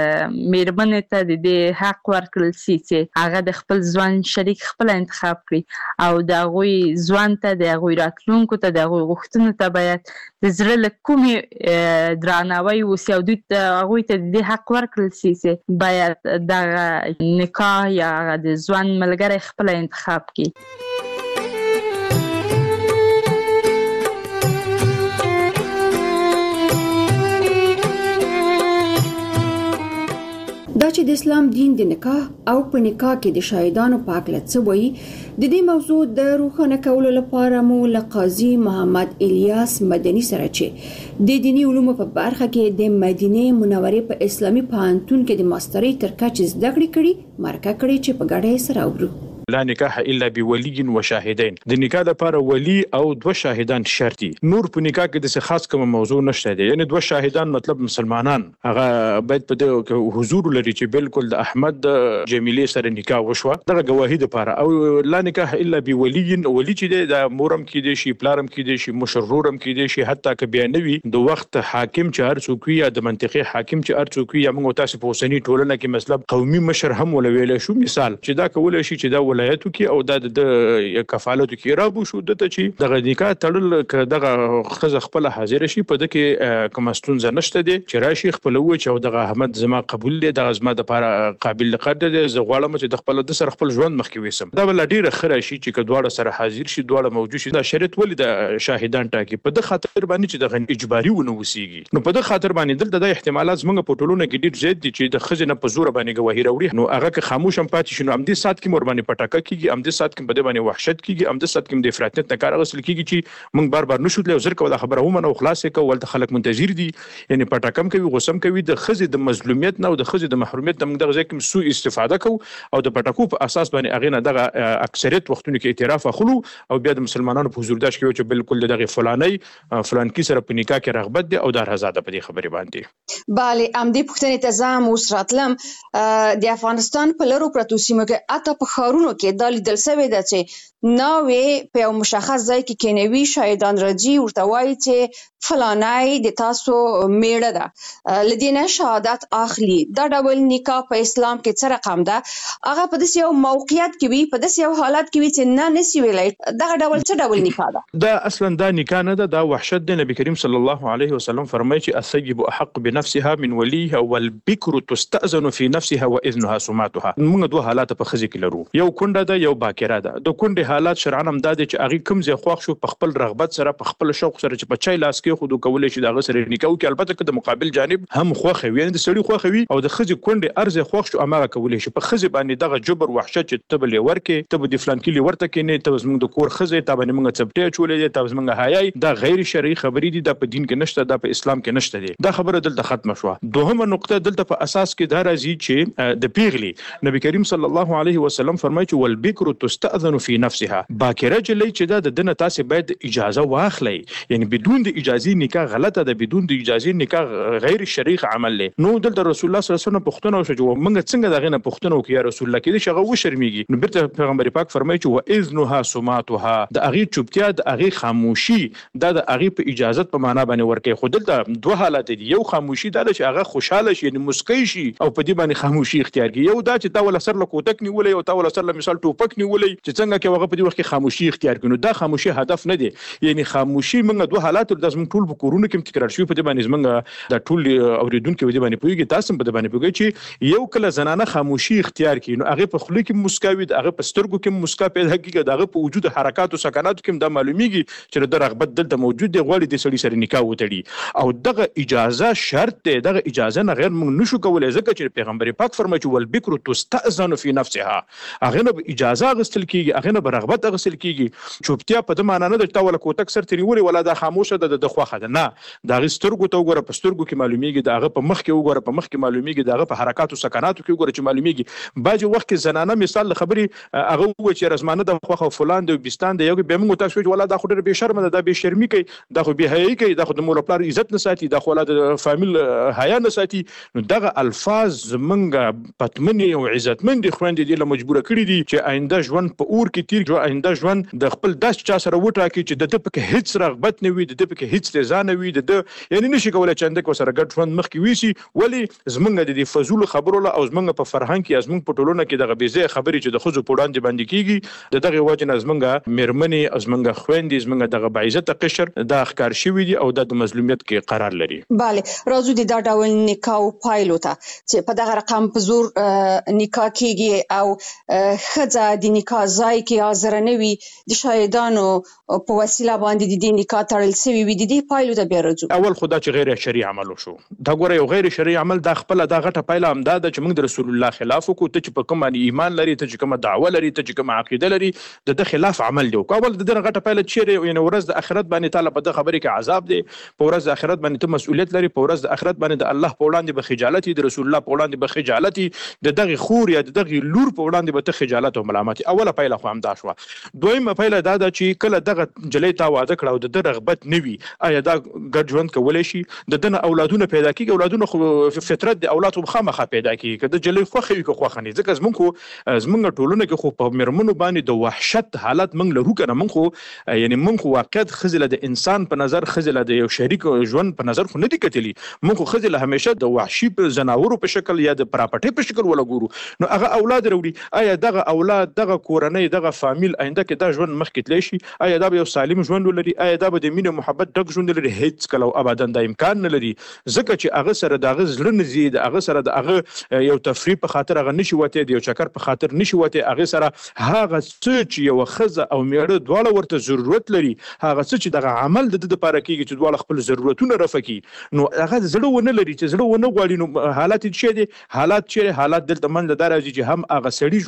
مېرمنې ته د دې حق ورکړل سي چې هغه د خپل ژوند شریک خپله انتخاب کړي او د هغوی ژوند ته د هغوی راتلونکو ته د هغوی غوښتنو ته باید د زړه له کومې درناوی وسي او دوی ته هغوی ته د دې حق ورکړل سي چې باید دغه نکاح یا د ژوند ملګری خپله انتخاب کړي. دا چې د اسلام دین د نکاح او په نکاح کې د شاهدانو په هکله څه وایي د دې موضوع د روښانه کولو لپاره مو له قاضي محمد الیاس مدني سره چې د دیني علومو په برخه کې د مدینه منورې په اسلامي پوهنتون کې د ماسترۍ تر کچې زده کړې کړي مرکه کړي چې په ګډه سره اورو. لا نکاح الا بولي وشاهدين. د نکاح لپاره ولی او دوه شاهدان شرط دي. نور په نکاح کې د څه خاص کوم موضوع نشته دی یعنی دوه شاهدان مطلب مسلمانان هغه باید په دې حضور لري چې بالکل د احمد جمیله سره نکاح وشوه دغه گواهی لپاره او لا نکاح الا بولي ولی چې د مورم کې دي شي پلارم کې دي شي مشرورم کې دي شي حتی که بیا نوي د وخت حاکم چې هر څوک یا د منطقي حاکم چې هر څوک یا موږ تاسو په اوسنی ټولنه کې مطلب قومي مشر هم ولویل شو مثال چې دا کول شي چې دا ولایتو کې او د د کفالتو کې رابو شو دته چې دغه نکاح تړل ک دغه خزه خپل حاضر شي په دغه کوم ستونزه نشته دي چې راشي خپل و چې دغه احمد زما قبول دي دغه زما د لپاره قابل قدر دي زه غواړم چې د خپل د سر خپل ژوند مخکې وسم دا بل ډیره خره شي چې کډواړه سره حاضر شي دواړه موجود شي دا شرط ولې د شاهدان ټاکي په د خاطر باندې چې دغه اجباري ونه وسیږي نو په د خاطر باندې دلته د احتمالات زموږ په ټولونه کې ډیر زیات دي چې د خزینه په زور باندې گواهی راوړي نو هغه که خاموش هم پاتې شي نو هم دې سات کې مور باندې پټاکه کیږي ام د سات کې بده باندې وحشت کیږي ام د سات کې د افراطیت نه کار غسل کیږي چې موږ بار بار نشو تل زر کوله خبره ومنه او خلاص کول د خلک منتظر دي یعنی پټاکم کوي غوسم کوي د خزې د مظلومیت نه او د خزې د محرومیت نه موږ دغه ځکه سو استفاده کوو او د پټاکو په اساس باندې اغه نه دغه اکثریت وختونو کې اعتراف اخلو او بیا د مسلمانانو په حضور داش کې چې بالکل دغه فلاني فلان کې سره په نکاح کې رغبت دي او د رضاده په دې خبرې باندې bale ام دې پښتنې ته زام وسراتلم د افغانستان په لرو پرتو سیمو کې اته په خارونو کې د لیدل سوي ده چې ناوې په مشخص ځای کې کینوي شاهدان راځي ورته وایي چې فلانای د تاسو میړه ده لدینه شهادت اخلي دا ډول نکاح په اسلام کې څه رقم ده هغه په داسې یو موقعیت کې وي په داسې یو حالت کې وي چې نه نسی ویلای دا ډول څه ډول نکاح ده دا اصلا دا نکاح نه ده دا وحشت دی نبی کریم صلی الله علیه وسلم فرمایي چې الثيب احق بنفسها من وليها والبكر تستأذن في نفسها واذنها سماتها موږ دوه حالات په خزي کې لرو یو کونډه ده یو باکره ده د کونډه حالات شرعاً هم دا دي چې هغه کوم ځای خوښ شو په خپل رغبت سره په خپل شوق سره چې په چای لاس کې خود کولای شي دا غسر نکاح کې البته که د مقابل جانب هم خوښ وي د سړي خوښ وي او د خزي کونډه ارزه خوښ شو امره کولای شي په خزي باندې دغه جبر وحشت چې تبل ورکه تب د فلان کې ورته کې نه تب زموږ د کور خزي تب نه موږ چپټه چولې دي تب زموږ حیاي دا غیر شرعي خبرې دي د په دین کې نشته د په اسلام کې نشته دي دا خبره دلته ختم شو دوهمه نقطه دلته په اساس کې دا راځي چې د پیغلی نبی کریم صلی الله علیه وسلم فرمایي چې والبکر تستأذن في نفسها باکره جلې چې دا د دنه تاسو باید اجازه واخلئ یعنی بدون د اجازه نکاح غلطه ده بدون د اجازه نکاح غیر شرعي عمل له نو دلته رسول الله صلی الله علیه وسلم پښتنه شو چې موږ څنګه دغه نه پښتنه وکړو یا رسول الله کې شغه و شرمېږي نو بیرته پیغمبر پاک فرمایي چې واذنها سماتها د اغه چوپتیا د اغه خاموشي دا د اغه په اجازه په معنا باندې ورکه خو دلته دوه حالات دي یو خاموشي دا چې اغه خوشاله شي یعنی مسکی شي او په دې باندې خاموشي اختیار کوي یو دا چې تا ول سر له کوتک نیولې او تا ول سر له مثال ټوپک نیولې چې څنګه کې هغه په دې وخت کې خاموشي اختیار کړي دا خاموشي هدف نه دی یعنی خاموشي موږ دوه حالات د زموږ ټول په کورونو کې تکرار شوی په دې باندې زموږ د ټول اوریدونکو په دې باندې پوهیږي تاسو په دې باندې پوهیږئ چې یو کله زنانه خاموشي اختیار کړي نو هغه په خله کې مسکاوي هغه په سترګو کې مسکا پیدا کیږي دغه په وجود حرکت او سکنات کې د معلومیږي چې د رغبت دلته موجود دی غوړي د سړي سره نکاح وتړي او دغه اجازه شرط دی دغه اجازه نه غیر موږ نشو کولای ځکه چې پیغمبر پاک فرمایي چې والبکر تستأذن في نفسها هغه نه اجازه غسل کیږي هغه نه رغبت غسل کیږي چوپتیا په دې معنی نه د تاول کوتک سر تریولي ولا د خاموشه د د خوخه ده نه د سترګو ته وګوره په سترګو کې معلومیږي دغه په مخ کې وګوره په مخ کې معلومیږي دغه په حرکت او سکناتو کې وګوره چې معلومیږي باج وخت کې زنانه مثال خبري هغه و چې رزمانه د خوخه فلان د بستان د یو به موږ تاسو ولا د خو ډېر به شرم ده د به شرمي کوي د خو به حیاي کوي د خو د مور خپل عزت نه ساتي د خو د فامیل حیا نه ساتي نو دغه الفاظ زمونږ پتمنې او عزتمن دي خويندې دي له مجبوره کړی دي چې آینده ژوند په اور کې تیر جو آینده ژوند د خپل داس چا سره وټاکي چې د دې پکې هیڅ رغبت نه وي د دې پکې هیڅ رضا نه وي د یعنی نشي کولای چې انده کو سره ګډ ژوند مخ کې ویسي ولی زمونږ د دې فزول خبرو له او زمونږ په فرهنګ کې زمونږ په ټولنه کې دغه بيزه خبرې چې د خزو پوډان دي باندې کیږي د دغه وجه نه زمونږ مېرمنې زمونږ خويندې زمونږ دغه بعزت قشر د ښکار شوی دي او د مظلومیت کې قرار لري bale راځو د دا ډول نکاح پایلو ته چې په دغه رقم په زور نکاح کیږي او خزه د نکاح ځای کې حاضر نه وي د شاهدانو په وسیله باندې د دې نکاح تړل شوی وي د دې پایلو ته بیا راځو اول خدا چې غیر شرعي عمل وشو دا ګوره یو غیر شرعي عمل د خپل د غټه پایله هم دا د چې موږ د رسول الله خلاف وکړو ته چې په کوم باندې ایمان لري ته چې کوم دعوه لري ته چې کوم عقیده لري د د خلاف عمل دی او اول د دغه غټه پایله چې یعنی ورځ د اخرت باندې تعالی په دغه خبره کې عذاب دی په ورځ د اخرت باندې ته مسؤلیت لري په ورځ د اخرت باندې د الله په وړاندې به خجالت د رسول الله په وړاندې به خجالت د دغه خور یا د دغه لور په وړاندې به ته خجالت او ملامت اوله پایله خو هم دا شو دویمه پایله دا ده چې کله دغه جلې تا واده کړو د رغبت نوي آیا دا ګډ ژوند کولای شي د دنه اولادونه پیدا کیږي اولادونه خو فطرت د اولاد خامخا پیدا کیږي کله جلې خوخه وي خو خوخه نه ځکه زمونږ خو زمونږ ټولونه کې خو په مرمنو باندې د وحشت حالت موږ لرو کنه موږ خو یعنی موږ خو واقعیت خزله د انسان په نظر خزله د یو شریک ژوند په نظر خو نه دي کتلی موږ خو خزله همیشه د وحشي په زناورو په شکل یا د پراپټي په شکل ولا ګورو نو هغه اولاد وروړي آیا دغه اولاد دغه کورنۍ دغه فامیل آینده کې دا ژوند مخ کې تلی شي آیا دا به یو سالم ژوند ولري آیا دا به د مینه محبت ډک ژوند لري هیڅ کله ابدا د امکان نه لري ځکه چې هغه سره د هغه زړه نه زیات هغه سره د هغه یو تفریح په خاطر هغه نشي وته دی یو چکر په خاطر نشي وته هغه سره هغه څه چې یو خزه او میړه دواړه ورته ضرورت لري هغه څه چې دغه عمل د د لپاره کیږي چې دواړه خپل ضرورتونه رفقي نو هغه زړه ونه لري چې زړه ونه غواړي نو حالات چې دي حالات چې حالات دلته من د راځي چې هم هغه سړي ژوند تباہ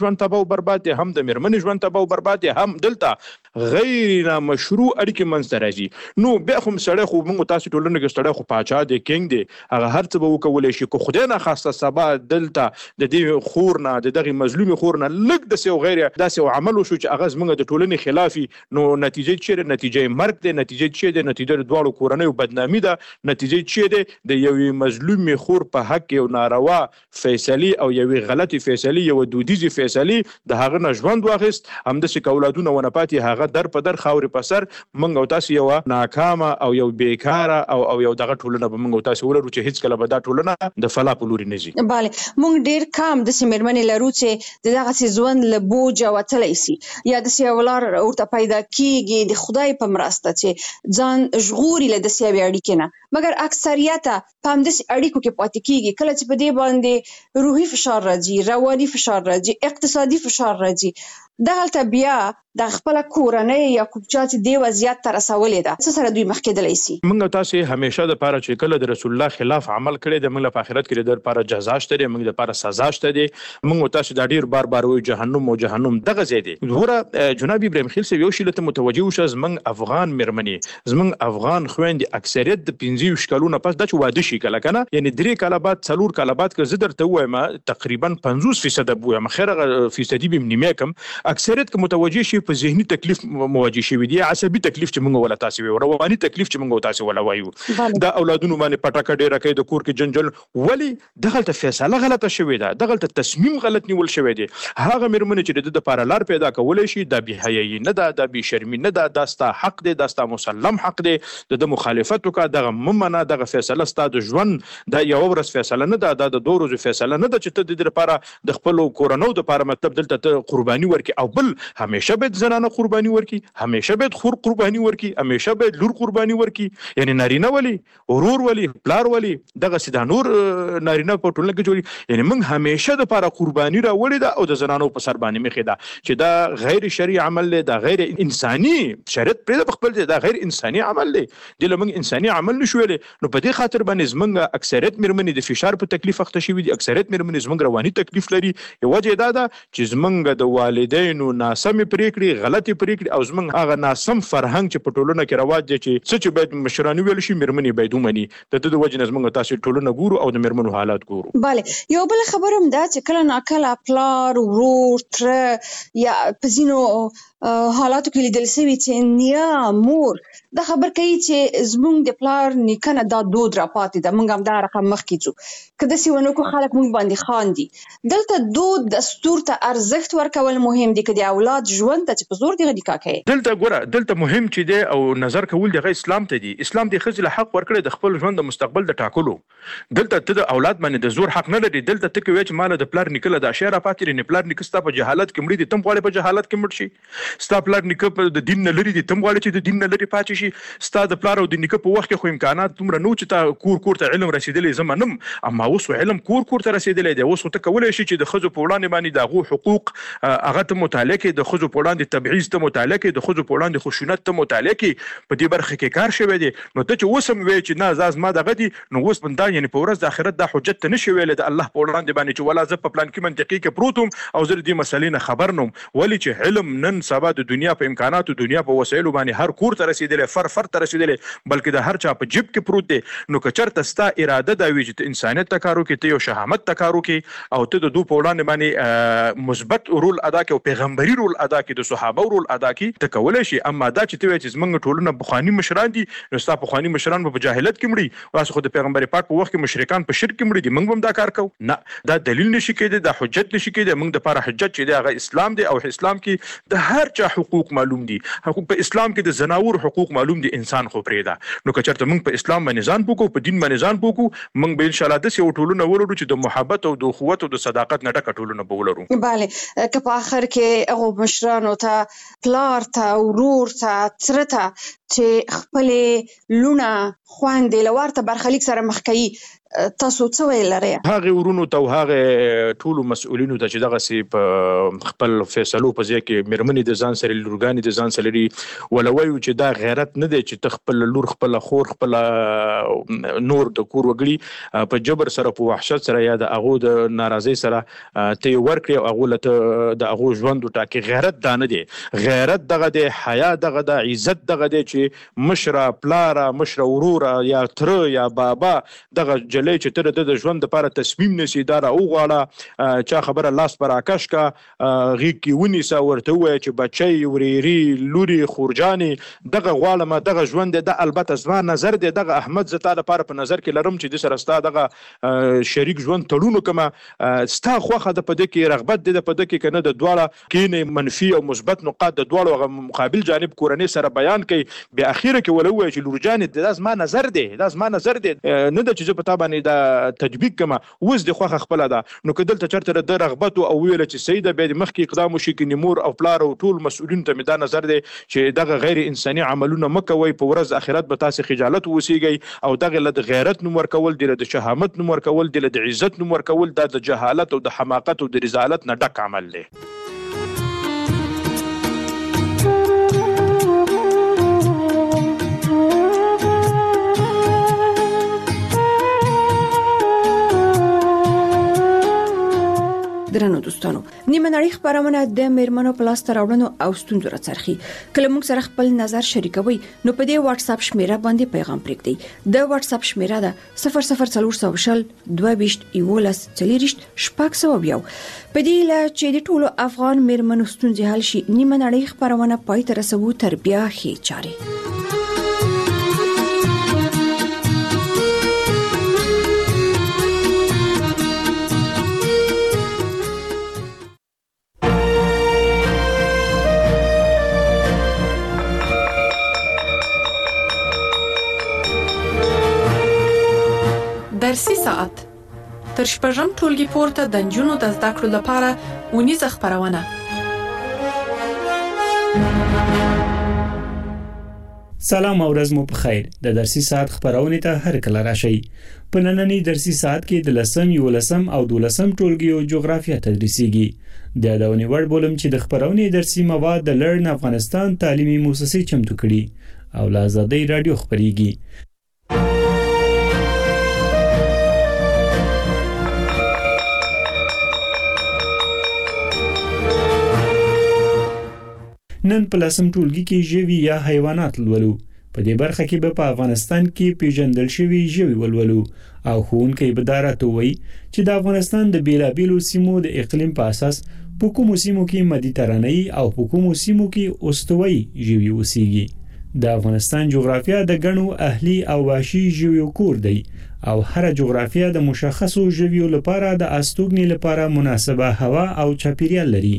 تباہ او برباد دي، هم د میرمنې ژوند تباہ او برباد دي، هم دلته غیر مشروع اړیکې منځته راځي. نو بیا خو سړی خو موږ تاسو ټولنه کې سړی خو پاچا دی، کینګ دی، هغه هر څه به وکولی شي. که خدای نه خواسته سبا دلته د دې خور نه د دغې مظلومې خور نه لږ داسې یو غیر داسې یو عمل وشو چې هغه زموږ د ټولنې خلاف وي، نو نتیجه یې چیرې نتیجه یې مرګ دی، نتیجه یې چی دی، نتیجه د دواړو کورنیو بدنامي ده، نتیجه یې چی دی د یوې مظلومې خور په حق یو ناروا فیصلې او یوې غلطې فیصلې، یوه دودیزې فیصلې د هغه نه ژوند واخیست، همداسې که اولادونه ونه پاتې هغه در په در خاورې په سر موږ او تاسو یوه ناکامه او یو بیکاره او او یو دغه ټولنه به موږ او تاسو ولرو چې هیڅکله به دا ټولنه د فلا په لوري نه ځي. بله موږ ډېر کم داسې مېرمنې لرو چې د دغسې ژوند له بوجه وتلی سي یا داسې یوه لار ورته پیدا کېږي د خدای په مرسته چې ځان ژغوري له داسې یوې اړیکې نه، مګر اکثریته په همداسې اړیکو کې پاتې کېږي. کله چې په دې باندې روحي فشار راځي، رواني فشار راځي، اقتصادي فشار راځي، دغلته بیا د خپله کورنۍ یا کوم چا چې دې وضعیت ته رسولې ده څه سره دوی مخ کېدلی سي. موږ تاسې همیشه دپاره چې کله د رسول الله خلاف عمل کړی دی، موږ له په آخرت کې د ده دپاره جزا شته دی، موږ دپاره سزا شته دی. موږ تاسې دا ډېر بار بار وایو جهنم او جهنم دغه ځای دی. ګوره جناب ابراهیم خیل صاحب یو شي ته متوجه وشه، زموږ افغان مېرمنې، زموږ افغان خویندې اکثریت د پنځه ویشت کلونو پس دا چې واده شي کله که نه، یعنې درې کاله بعد څلور کاله بعد که زه درته ووایم تقریبا پنځوس فیصده به ووایم، خیر هغه فیصدي به م نیمه کم، اکثریت که متوجه شي په ذهني تکلیف مواجه شوي دي، عصبي تکلیف چې موږ ولا تاسو وایو، رواني تکلیف چې موږ تاسو ولا وایو، دا اولادونو باندې پټکه ډېره کوي، د کور کې جنجال، ولې دغلته فیصله غلطه شوې ده، دغلته تصمیم غلط نیول شوی دی. هغه مېرمنې چې د ده دپاره لار پیدا کولی شي، دا بېحیایي نه ده، دا بېشرمي نه ده، دا ستا حق دی، دا ستا مسلم حق دی، د ده مخالفت وکړه، دغه مه منه، دغه فیصله ستا د ژوند دا یوه ورځ فیصله نه ده، دا د دوه ورځو فیصله نه ده چې ته د دې دپاره د خپلو کورنیو دپاره مطلب دلته ته قرباني ورکړي. او بل همیشه باید زنانه قرباني ورکړي، همیشه باید خور قرباني ورکړي، همیشه باید لور قرباني ورکړي، یعنی نارینه ولي، ورور ولي، پلار ولي، دغسې دا نور نارینه په ټولنه کې جوړي، یعنی موږ همیشه دپاره قرباني راوړې ده او د زنانو په سر باندې مخې ده چې دا غیر شرعي عمل دی، دا غیر انساني، شریعت پرېږده په خپل دی، دا غیر انساني عمل دی، دې له موږ انساني عمل نشو ویلی. نو په دې خاطر باندې زموږ اکثریت مېرمنې د فشار په تکلیف اخته شوي دي، اکثریت مېرمنې زموږ رواني تکلیف لري. یوه وجه دا ده چې زموږ د والدینو ناسمې پرېکړې، غلطې پرېکړې او زموږ هغه ناسم فرهنګ چې په ټولنه کې رواج دی چې څه چې باید مشرانو ویل شي مېرمنې باید ومني، د ده د وجې نه زموږ تاسې ټولنه ګورو او د مېرمنو حالات ګورو. بله یو بله خبره هم ده چې کله ناکله پلار، ورور، تره یا په ځینو حالاتو کې لیدل سوي چې نیا، مور دا خبر کوي چې زموږ د پلار نیکه نه دا دود راپاتې ده، موږ هم دا رقم مخکې ځو، که داسې ونه کړو خلک موږ باندې خاندي. دلته دود دستور ته ارزښت ورکول مهم دي، که د اولاد ژوند ته چې په زور دغه نکاح کوي. دلته ګوره دلته مهم چې دی او نظر کول دغه اسلام ته دی. اسلام د ښځې له حق ورکړی د خپل ژوند د مستقبل د ټاکلو. دلته ته د اولاد باندې د زور حق نه لري. دلته ته کوي چې مال د پلار نیکه له دا شی راپاتې دی، نه پلار نیکه ستا په جهالت کې مړي دي، تم غواړې په جهالت کې مړ شي، ستا پلار نیکه د دین نه لري دي، تم غواړې چې د دین نه لرې پاتې شي. ستا د پلار او د نیکه په وخت کې خو امکانات دومره نه و چې تا کور کور ته علم رسېدلی، زه منم، اما اوس علم کور کور ته رسېدلی دی. اوس خو ته کولی شي چې د ښځو په وړاندې باندې د هغو حقوق هغه ته مطالعه کړې، د ښځو په وړاندې تبعیض ته مطالعه کړې، د ښځو په وړاندې خشونت ته مطالعه کړې. په دې برخه کې کار شوی دی. نو ته چې اوس هم وایې چې نه زه زما دغه دي، نو اوس دا یعنې په ورځ د آخرت دا حجت ته نشي ویلی د الله په وړاندې باندې چې ولا زه په پلان کې منطقي کې پروت وم او زه د دې مسلې نه خبر نه وم. ولې چې علم نن سبا د دنیا په امکاناتو، دنیا په وسایلو باندې هر کور ته رسېدلی، فر فر ته رسېدلی، بلکې د هر چا په جیب کې پروت دی. نو که چېرته ستا اراده دا وي چې ته انسانیت ته کار وکړې، ته یو شهامت ته کار وکړې او ته د دوی په وړاندې باندې مثبت رول ادا کړې او پیغمبري رول ادا کړې، د صحابه رول ادا کړې، ته کولی شي. اما دا چې ته وایې چې زموږ ټولنه پخواني مشران دي، نو ستا پخواني مشران به په جاهلیت کې مړي، واسه خو د پیغمبر پاک په وخت کې مشرکان په شرک کې مړي دي، موږ به هم دا کار کوو؟ نه، دا دلیل نشي کېدی، دا حجت نشي کېدی. موږ دپاره حجت چې دی هغه اسلام دی، او اسلام کې د هر چا حقوق معلوم دي. حقوق په اسلام کې د زناور حقوق معلوم دي، انسان خو پرېږده. نو که چېرته موږ په اسلام باندې ځان پوکو، په دین باندې ځان پوکو، موږ به انشاءالله داسې یو ټولنه ولرو چې د محبت او د اخوت او د صداقت نه ډکه ټولنه به ولرو. بله، که په آخر کې هغو مشرانو ته، پلار ته، ورور ته، تره ته چې خپل لونه خويندې لورته برخلیک سره مخ کوي تاسو څه ویل لرئ؟ هغه ورونو ته هغه ټولو مسؤلینو ته چې دغه سي په خپل فیصلو په ځای کې مرمنې د ځان سره لورګانې د ځان سره لري ولوي چې دا غیرت نه دی چې تخپل لور خپل خور خپل نور د کور وګړي په جبر سره په وحشت سره یا د اغو د ناراضي سره ته ورکړي او اغو له د اغو ژوند ټاکي غیرت دا نه دی غیرت دغه د حیا دغه د عزت دغه دی چې مشره پلاره مشره ورور یا تر یا بابا دغه لې چې تر د ژوند لپاره تصمیم نشي دا او غواړه چا خبره لاس پر آکاش کا غي کی ونی سا ورته وای چې بچي وريري لوري خورجاني دغه غواړم دغه ژوند د البته زما نظر دی دغه احمد زتا لپاره په نظر کې لرم چې د سره ستا دغه شریک ژوند تړونو کما ستا خوخه د پد کې رغبت د پد کې کنه د دواړه کینې منفي او مثبت نقاط د دواړو مقابل جانب کورنۍ سره بیان کړي به اخیره کې ولوي چې لورجاني د زما نظر دی د زما نظر دی نه د چې په تابانه دا تطبیق کما وز د خوخه خپل ده نو کدل ته چرته د رغبت او ویل چې سیده به مخ کې اقدام وشي کې نمور او پلار او ټول مسؤلین ته مدا نظر دی چې دغه غیر انساني عملونه مکوي په ورځ اخرت به تاسو خجالت وسیږي او دغه له غیرت نوم ورکول دی د شهامت نوم ورکول دی د عزت نوم ورکول د جهالت او د حماقت او د رذالت نه ډک عمل دی درنو دوستانو نیمه نړۍ خبرونه د میرمنو پلاس تر راوړنو او ستونزو راڅرخي کله موږ سره خپل نظر شریکوي نو په دې واتس اپ شمیره باندې پیغام پرېږدئ د واتس اپ شمیره ده صفر صفر څلور سوه شل دوه ویشت یولس څلوېښت شپږ سوه یو په دې لا چې د ټولو افغان میرمنو ستونزې حل شي نیمه نړۍ خبرونه پای ته رسوو تر بیا ښې چارې درسي ساعت تر شپږم ټولګي پورته د نجونو د زده کړو لپاره اونیزه خبرونه سلام او ورځ مو په خیر د درسي ساعت خبرونه ته هر کله راشي په نننی درسي ساعت کې د لسم یولسم او دولسم ټولګي جغرافیه تدریسيږي د داونی وړ بولم چې د خبرونه درسي مواد د لرن افغانستان تعلیمي مؤسسې چمتو کړي او له آزادۍ رادیو خبريږي نن په لسم ټولګي کې ژوي یا حیوانات لولو په دې برخه کې به په افغانستان کې پیژندل شوی ژوي ولولو او ښوونکي به دارات وایي چې د افغانستان د بیلابیلو سیمو د اقلیم په اساس په کومو سیمو کې مدیترانه‌ای او په کومو سیمو کې استوایي ژوي اوسېږي د افغانستان جغرافیه د غنو اهلي او وحشي ژویو کور دی او هر جغرافیه د مشخصو ژویو لپاره د استوګنې لپاره مناسبه هوا او چاپیریال لري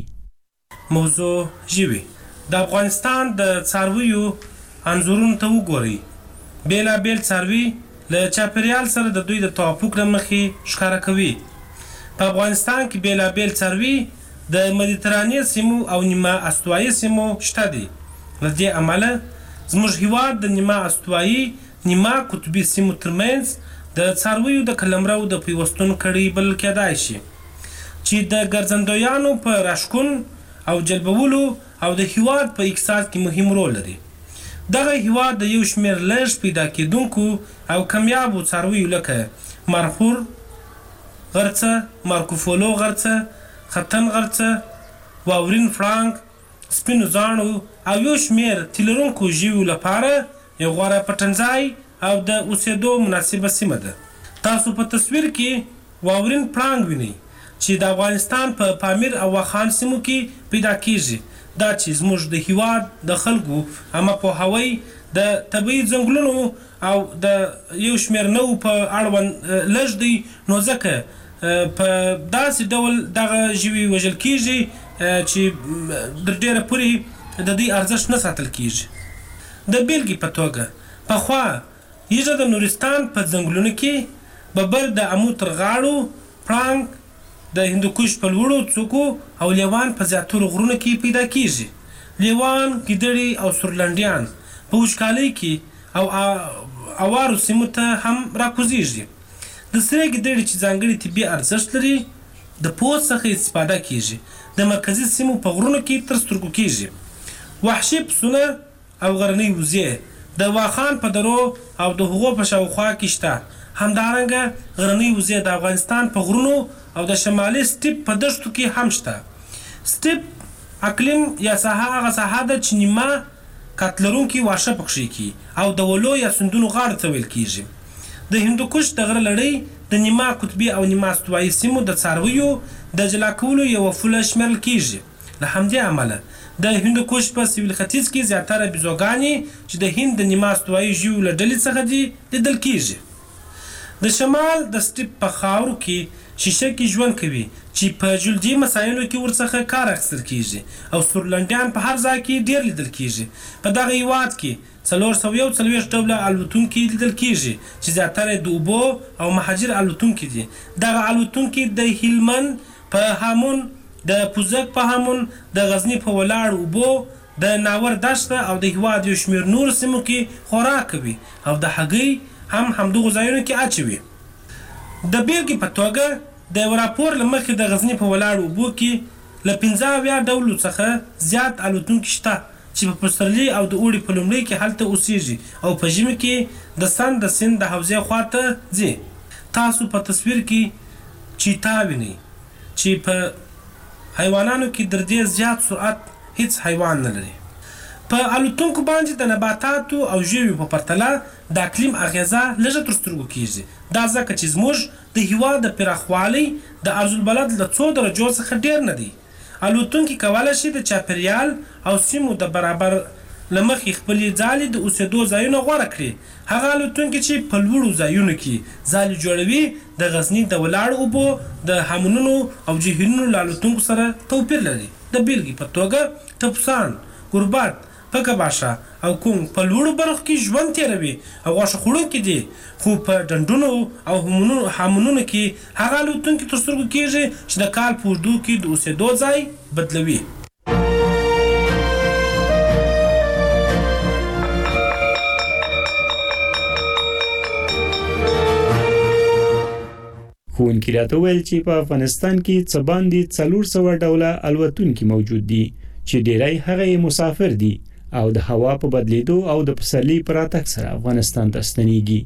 موضوع ژوي د افغانستان د څارویو انځورونو ته وګورئ بیلا بیل څاروي له چاپیریال سره د دوی د توافق لمخې ښکارا کوي په افغانستان کې بیلا بیل څاروي د مدیترانې سیمو او نیمه استوایي سیمو شته دي لدې عمله زموږ هیواد د نیمه استوایي نیمه قطبي سیمو ترمنځ د څارویو د کلمرو د پیوستون کړي بل کېدای شي چې د ګرځندویانو په راشکون او جلبولو او د هیواد په اقتصاد کې مهم رول لري دغه هیواد د یو شمېر لږ پیدا کېدونکو او کمیابو څارویو لکه مرخور غرڅه مارکوفولو غرڅه ختن غرڅه واورین فرانک سپینو زاڼو او یو شمېر تیلرونکو ژویو لپاره یو غوره پټنځای او د اوسېدو مناسبه سیمه ده تاسو په تصویر کې واورین پړانګ وینئ چې د افغانستان په پا پامیر او واخان سیمو کې پیدا کیږي دا چې زموږ د هیواد د خلکو اما په هوای د طبيعي ځنګلونو او د یو شمېر نو په اړوند لږ دی نو ځکه په داسې ډول دغه ژوي وژل کیږي چې د ډېره پورې د دې ارزښت نه ساتل کیږي د بیلګې په توګه پخوا یې د نورستان په ځنګلونو کې ببر د امو تر غاړو پړانګ د هندوکش په لوړو څوکو او لیوان په زیاترو غرونو کې پیدا کیږي لیوان ګیدړې او سورلنډیان په وچکالۍ کې او اوارو سیمو ته هم راکوزیږي. د سرې ګیدړې چې ځانګړي طبي ارزښت لري د پوست څخه استفاده کیږي. د مرکزي سیمو په غرونو کې تر سترګو کیږي. وحشي پسونه او غرنۍ وزې د واخان په درو او د هغو په شاوخوا کې شته. همدارنګه غرنۍ وزې د افغانستان په غرونو او د شمالي سټیپ په دښتو کې هم شته. سټیپ اقلیم یا ساحه هغه ساحه ده چې نیمه کتلرونکي واښه پکښې کی او د ولو یا سندونو غاړو ته ویل کیږي. د هندوکش د غره لړۍ د نیمه قطبي او نیمه استوایي سیمو د څارویو د جلا کولو یوه پوله شمیرل کیږي. له همدې امله د هندوکش په سویل ختیځ کې زیاتره بیزوګانې چې د هند د نیمه استوایي ژویو له ډلې څخه دي لیدل کیږي. د شمال د سټیپ په خاورو کې شیشه ژوند کوي چې په جلدي مسایلو کې ورڅخه کار اخیستل کیږي او سورلنډیان په هر ځای کې ډیر لیدل کیږي. په دغه هیواد کې څلور سوه یو څلوېښت ډوله الوتونکي لیدل کیږي چې زیاتره د اوبو او مهاجر الوتونکي دي. دغه الوتونکي د هلمند په هامون، د پوزک په هامون، د غزني په ولاړ اوبو، د ناور دشته او د هیواد یو شمېر نورو سیمو کې خوراک کوي او د هګۍ هم همدغو ځایونو کې اچوي. د بیلګې په توګه د یو راپور له مخې د غزني په ولاړو اوبو کې له پنځه اویا ډولو څخه زیات الوتونکي شته چې په پسرلي او د اوړي په لومړي کې هلته اوسیږي او په ژمي کې د سند د سیند د حوزې خواته ځي. تاسو په تصویر کې چیتا وینئ چې په حیوانانو کې در دې زیات سرعت هیڅ حیوان نه لري. په الوتونکو باندې د نباتاتو او ژویو په پرتله د اقلیم اغیزه لږه تر سترګو کیږي. دا ځکه چې زموږ د هیواد د پراخوالي د عرض البلد له څو درجو څخه ډیر نه دی. الوتونکي کولی شي د چاپیریال او سیمو د برابر له مخې خپلې ځالې د اوسېدو ځایونه غوره کړي. هغه الوتونکي چې په لوړو ځایونو کې ځالې جوړوي د غزني د ولاړو اوبو د هامونونو او جهیلونو له الوتونکو سره توپیر لري. د بیلګې په توګه ټپوسان، گربت، پکه باشه او کوم په لوړو برخو کې ژوند تیروي او غوښه خوړونکي دي، خو په ډنډونو او هامونونو کې هغه الوتونکي تر سترګو کیږي چې د کال په اوږدو کې د اوسېدو ځای بدلوي. ښوونکي راته وویل چې په افغانستان کې څه باندې څلور سوه ډوله الوتونکي موجود دي چې ډیری هغه مسافر دي او د هوا په بدلیدو او د پسرلي په راتګ سره افغانستان ته ستنېږي.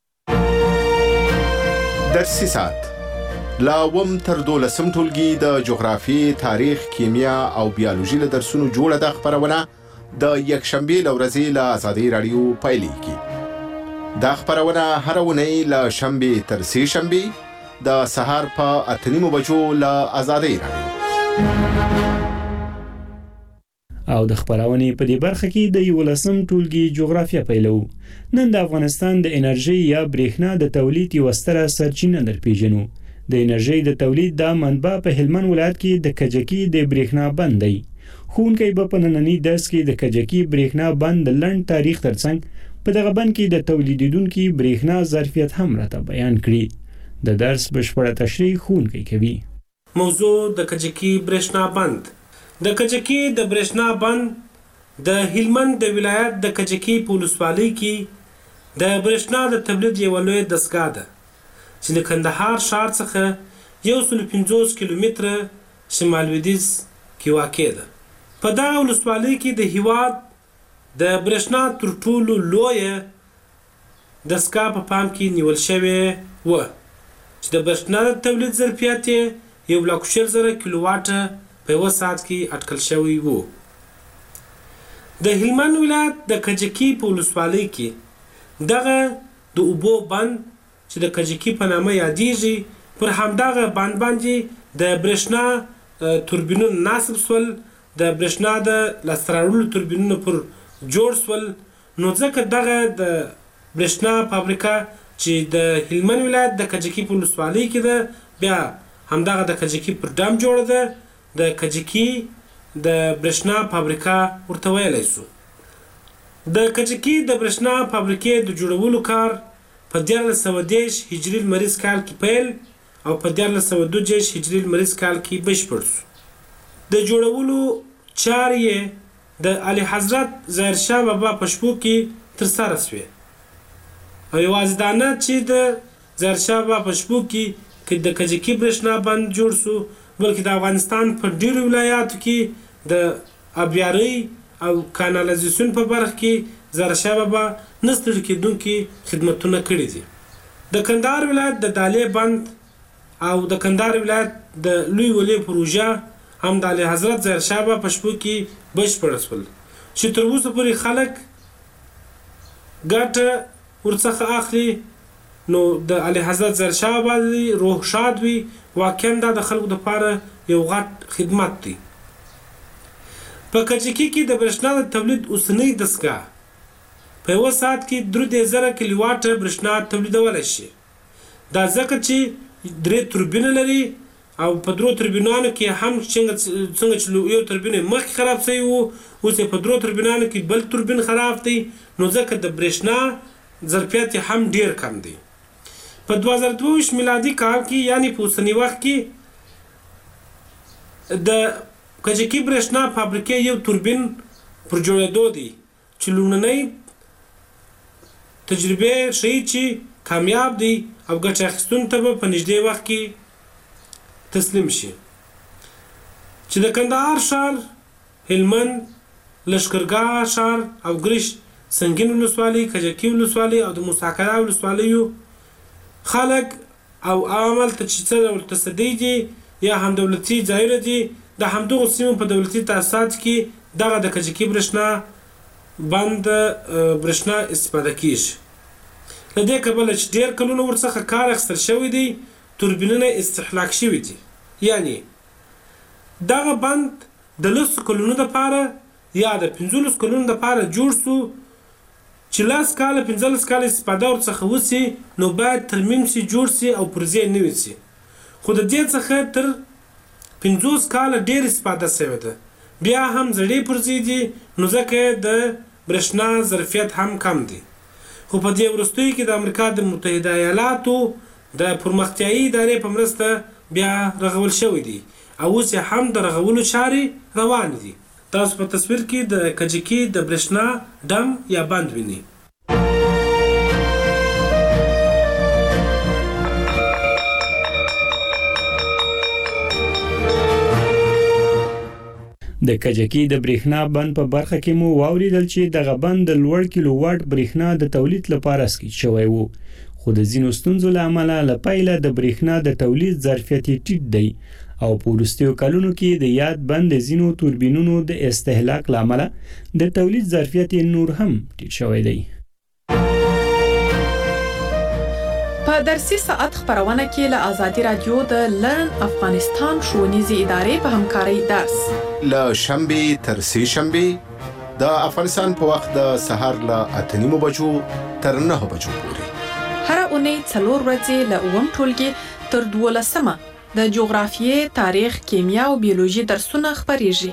درسي ساعت لا اووم تر دولسم ټولګي د جغرافیې، تاریخ، کیمیا او بیولوژي له درسونو جوړه ده خپرونه د یکشنبې له ورځې له ازادۍ راډیو پیلېږي. دا خپرونه هره اونۍ له شنبې تر سې شنبې د سهار په اته نیمو بجو له ازادۍ راډیو. او د خبرونې په دې برخه کې د یولسم ټولګي جغرافیه پیلو. نن د افغانستان د انرژي یا برېښنا د تولید یوه ستره سرچینه درپېژنو. د انرژي د تولید دا منبع په هلمند ولایت کې د کجکي د برېښنا بند دی. ښوونکی به په ننني درس کې د کجکي برېښنا بند د لنډ تاریخ ترڅنګ په دغه بند کې د تولیدونکو برېښنا ظرفیت هم راته بیان کړي. د درس بشپړه تشریح ښوونکی کوي. موضوع د کجکي برېښنا بند. د کجکي د برېښنا بند د هلمند د ولایت د کجکي په ولسوالۍ کې د برېښنا د تولید یوه لویه دستګاه ده چې د کندهار ښار څخه یو سل پنځوس کیلومتره شمال لویدیځ کې واقع ده. په دغه ولسوالۍ کې د هیواد د برېښنا تر ټولو لویه دستګاه په پام کې نیول شوې وه چې د برېښنا د تولید ظرفیت یې یو لک شل زره کیلوواټه په یوه ساعت کې اټکل شوی وو. د هلمند ولایت د کجکي په ولسوالۍ کې دغه د اوبو بند چې د کجکي په نامه یادیږي، پر همدغه بند باندې د برېښنا توربینونه نصب سول، د برېښنا د لاسته راوړلو توربینونه پر جوړ سول. نو ځکه دغه د برېښنا فابریکه چې د هلمند ولایت د کجکي په ولسوالۍ کې ده، بیا همدغه د کجکي پر ډم جوړه ده. د کجکي د برېښنا فابریکه ورته ویلی سو. د کجکي د برېښنا فابریکې د جوړولو کار په دیارلس سوه دېرش هجري لمریز کال کې پیل او په دیارلس سوه دوه دېرش هجري لمریز کال کې بشپړ سو. د جوړولو چارې یې د علي حضرت ظاهر شاه بابا په شپو کې ترسره شوې. او یوازې دا نه چې د ظاهر شاه بابا په شپو کې د کجکي برېښنا بند جوړ شو، بلکې د افغانستان په ډېرو ولایاتو کې د ابیارۍ او کانالیزاسیون په برخه کې ظاهر شاه بابا نه ستړي کېدونکي خدمتونه کړي دي. د کندهار ولایت د دالې بند او د کندهار ولایت د لوی ولې پروژه هم د علي حضرت ظاهر شاه بابا په شپو کې بشپړ شول، چې تر اوسه پورې خلک ګټه ورڅخه اخلي. نو د علي حضرت ظاهر شاه بابا روح شاد وي، واقعا دا د خلکو دپاره یو غټ خدمت دی. په کجکي کې د برېښنا د تولید اوسنۍ دستګاه په یوه ساعت کې درې دېرش زره کیلو واټه برېښنا تولیدولی شي. دا ځکه چې درې توربینه لري او په درو توربینانو کې هم څنګه چې یو توربین مخکې خراب شوی و، اوس یې په درو توربینانو کې بل توربین خراب دی، نو ځکه د برېښنا ظرفیت هم ډېر کم دی. په دوه زره دوه ویشت میلادي کال کې یعنی په اوسني وخت کې د کجکي برېښنا فابریکې یو توربین پر جوړېدو دی چې لومړنۍ تجربې ښیي چې کامیاب دی او ګټه اخیستونکو ته به په نږدې وخت کې تسلیم شي. چې د کندهار ښار، هلمند، لښکرګاه ښار او ګرش سنگین ولسوالۍ، کجکي ولسوالۍ او د موسی قلعه ولسوالیو خلک او عامل ته چې څه ډول تصدۍ دي یا هم دولتي ځایونه دي، د همدغو سیمو په دولتي تاسیساتو کې دغه د کجکي برېښنا بند برېښنا استفاده کیږي. له دې کبله چې ډېر کلونه ورڅخه کار اخیستل شوی دی، توربینونه استهلاک شوي دي. یعنی دغه بند د لسو کلونو دپاره یا د پنځلسو کلونو دپاره جوړ سو، چې لس کاله پنځلس کاله استفاده ورڅخه وسي، نو باید ترمیم سي، جوړ سي او پرزې نوي سي. خو د دې څخه تر پنځوس کاله ډېر استفاده شوې ده، بیا هم زړې پرزې دي، نو ځکه د برېښنا ظرفیت هم کم دی. خو په دې وروستیو کې د امریکا د متحده ایالاتو د پرمختیایي ادارې په مرسته بیا رغول شوی دی او اوس هم د رغولو چارې روان دي. تاسو په تصویر کې د کجکي د برېښنا ډم یا بند وینئ. د کجکي د برېښنا بند په برخه کې مو واوریدل چې دغه بند د لوړ کیلو واټ برېښنا د تولید لپاره اسکی شوی وو، خو د ځینو ستونزو له امله له پیله د برېښنا د تولید ظرفیت ټیټ دی او په وروستیو کلونو کې د یاد بند د ځینو توربینونو د استهلاک له امله د تولید ظرفیت نور هم ټیټ شوی دی. په درسي ساعت خبرونه کې له آزادي رادیو د لرن افغانستان ښوونیزې ادارې په همکارۍ درس له شنبې تر سې شنبې د افغانستان په وخت د سهار له اته نیمو بجو تر نهه بجو پورې، هر اونۍ څلور ورځې له اووم ټولګي تر دولسمه د جغرافیې، تاریخ، کیمیا او بیولوژي درسونه خبرېږي.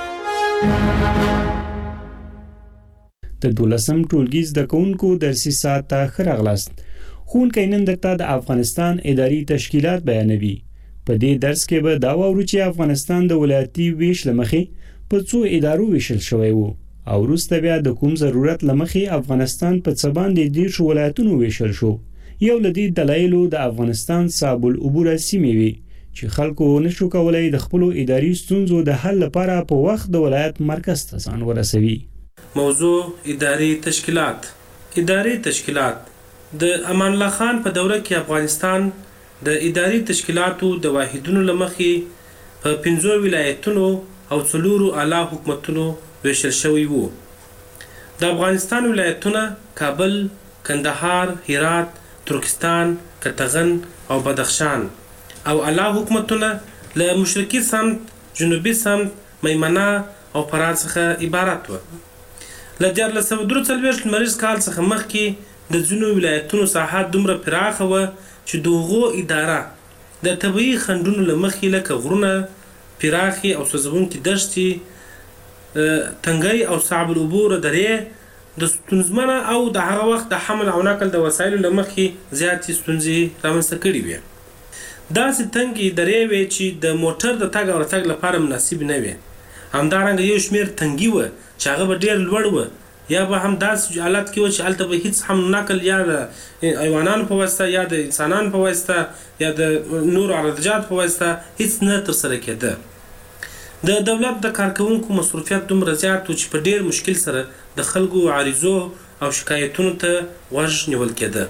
د دولسم ټولګي زده کوونکو درسي ساعت ته ښه راغلاست. ښوونکی نن درته د افغانستان اداري تشکیلات بیانوي. په دې درس کې به دا واورو چې افغانستان د ولایتي ویش له مخې په څو ادارو ویشل شوی وو او وروسته بیا د کوم ضرورت له مخې افغانستان په څه باندې دېرشو ولایتونو ویشل شو. یو له دې دلایلو د افغانستان صعب العبور سیمې وي چې خلکو نشو کولای د خپلو اداري ستونزو د حل لپاره په وخت د ولایت مرکز ته ځان ورسوي. موضوع اداري تشکیلات. اداري تشکیلات د امان الله خان په دوره کې افغانستان د اداري تشکیلاتو د واحدونو لمخې په پنځو ولایتونو او څلورو اعلی حکومتونو ویشل شوی وو. د افغانستان ولایتونه کابل، کندهار، هرات، ترکستان، کتغن او بدخشان او اعلی حکومتونه له مشرقي سمت، جنوبي سمت، میمنه او فراه څخه عبارت وو. له دیارلس سوه درې څلوېښت لمریز کال څخه مخکې د ځینو ولایتونو ساحات دومره پراخه وه چې د هغو اداره د طبیعي خنډونو له مخې لکه غرونه، پراخې او سوځونکې دښتې، تنګی او صعب العبور درې د ستونزمنه او د هغه وخت د حمل او نقل د وسایلو له مخې زیاتې ستونزې رامنځته کړې وې. داسې تنګې درې وې چې د موټر د تګ او راتګ لپاره مناسب نه وې همدارنګه یو شمیر تنګي و چې هغه به ډیر لوړ و یا به هم داسې حالت کې و چې هلته به هیڅ هم نقل یا د حیوانانو په واسطه یا د انسانانو په واسطه یا د نورو عرضجات په واسطه هیڅ نه ترسره کېده. د دولت د کارکوونکو مصروفیت دومره زیات و چې په ډیر مشکل سره د خلکو عریضو او شکایتونو ته غوږ نیول کېده.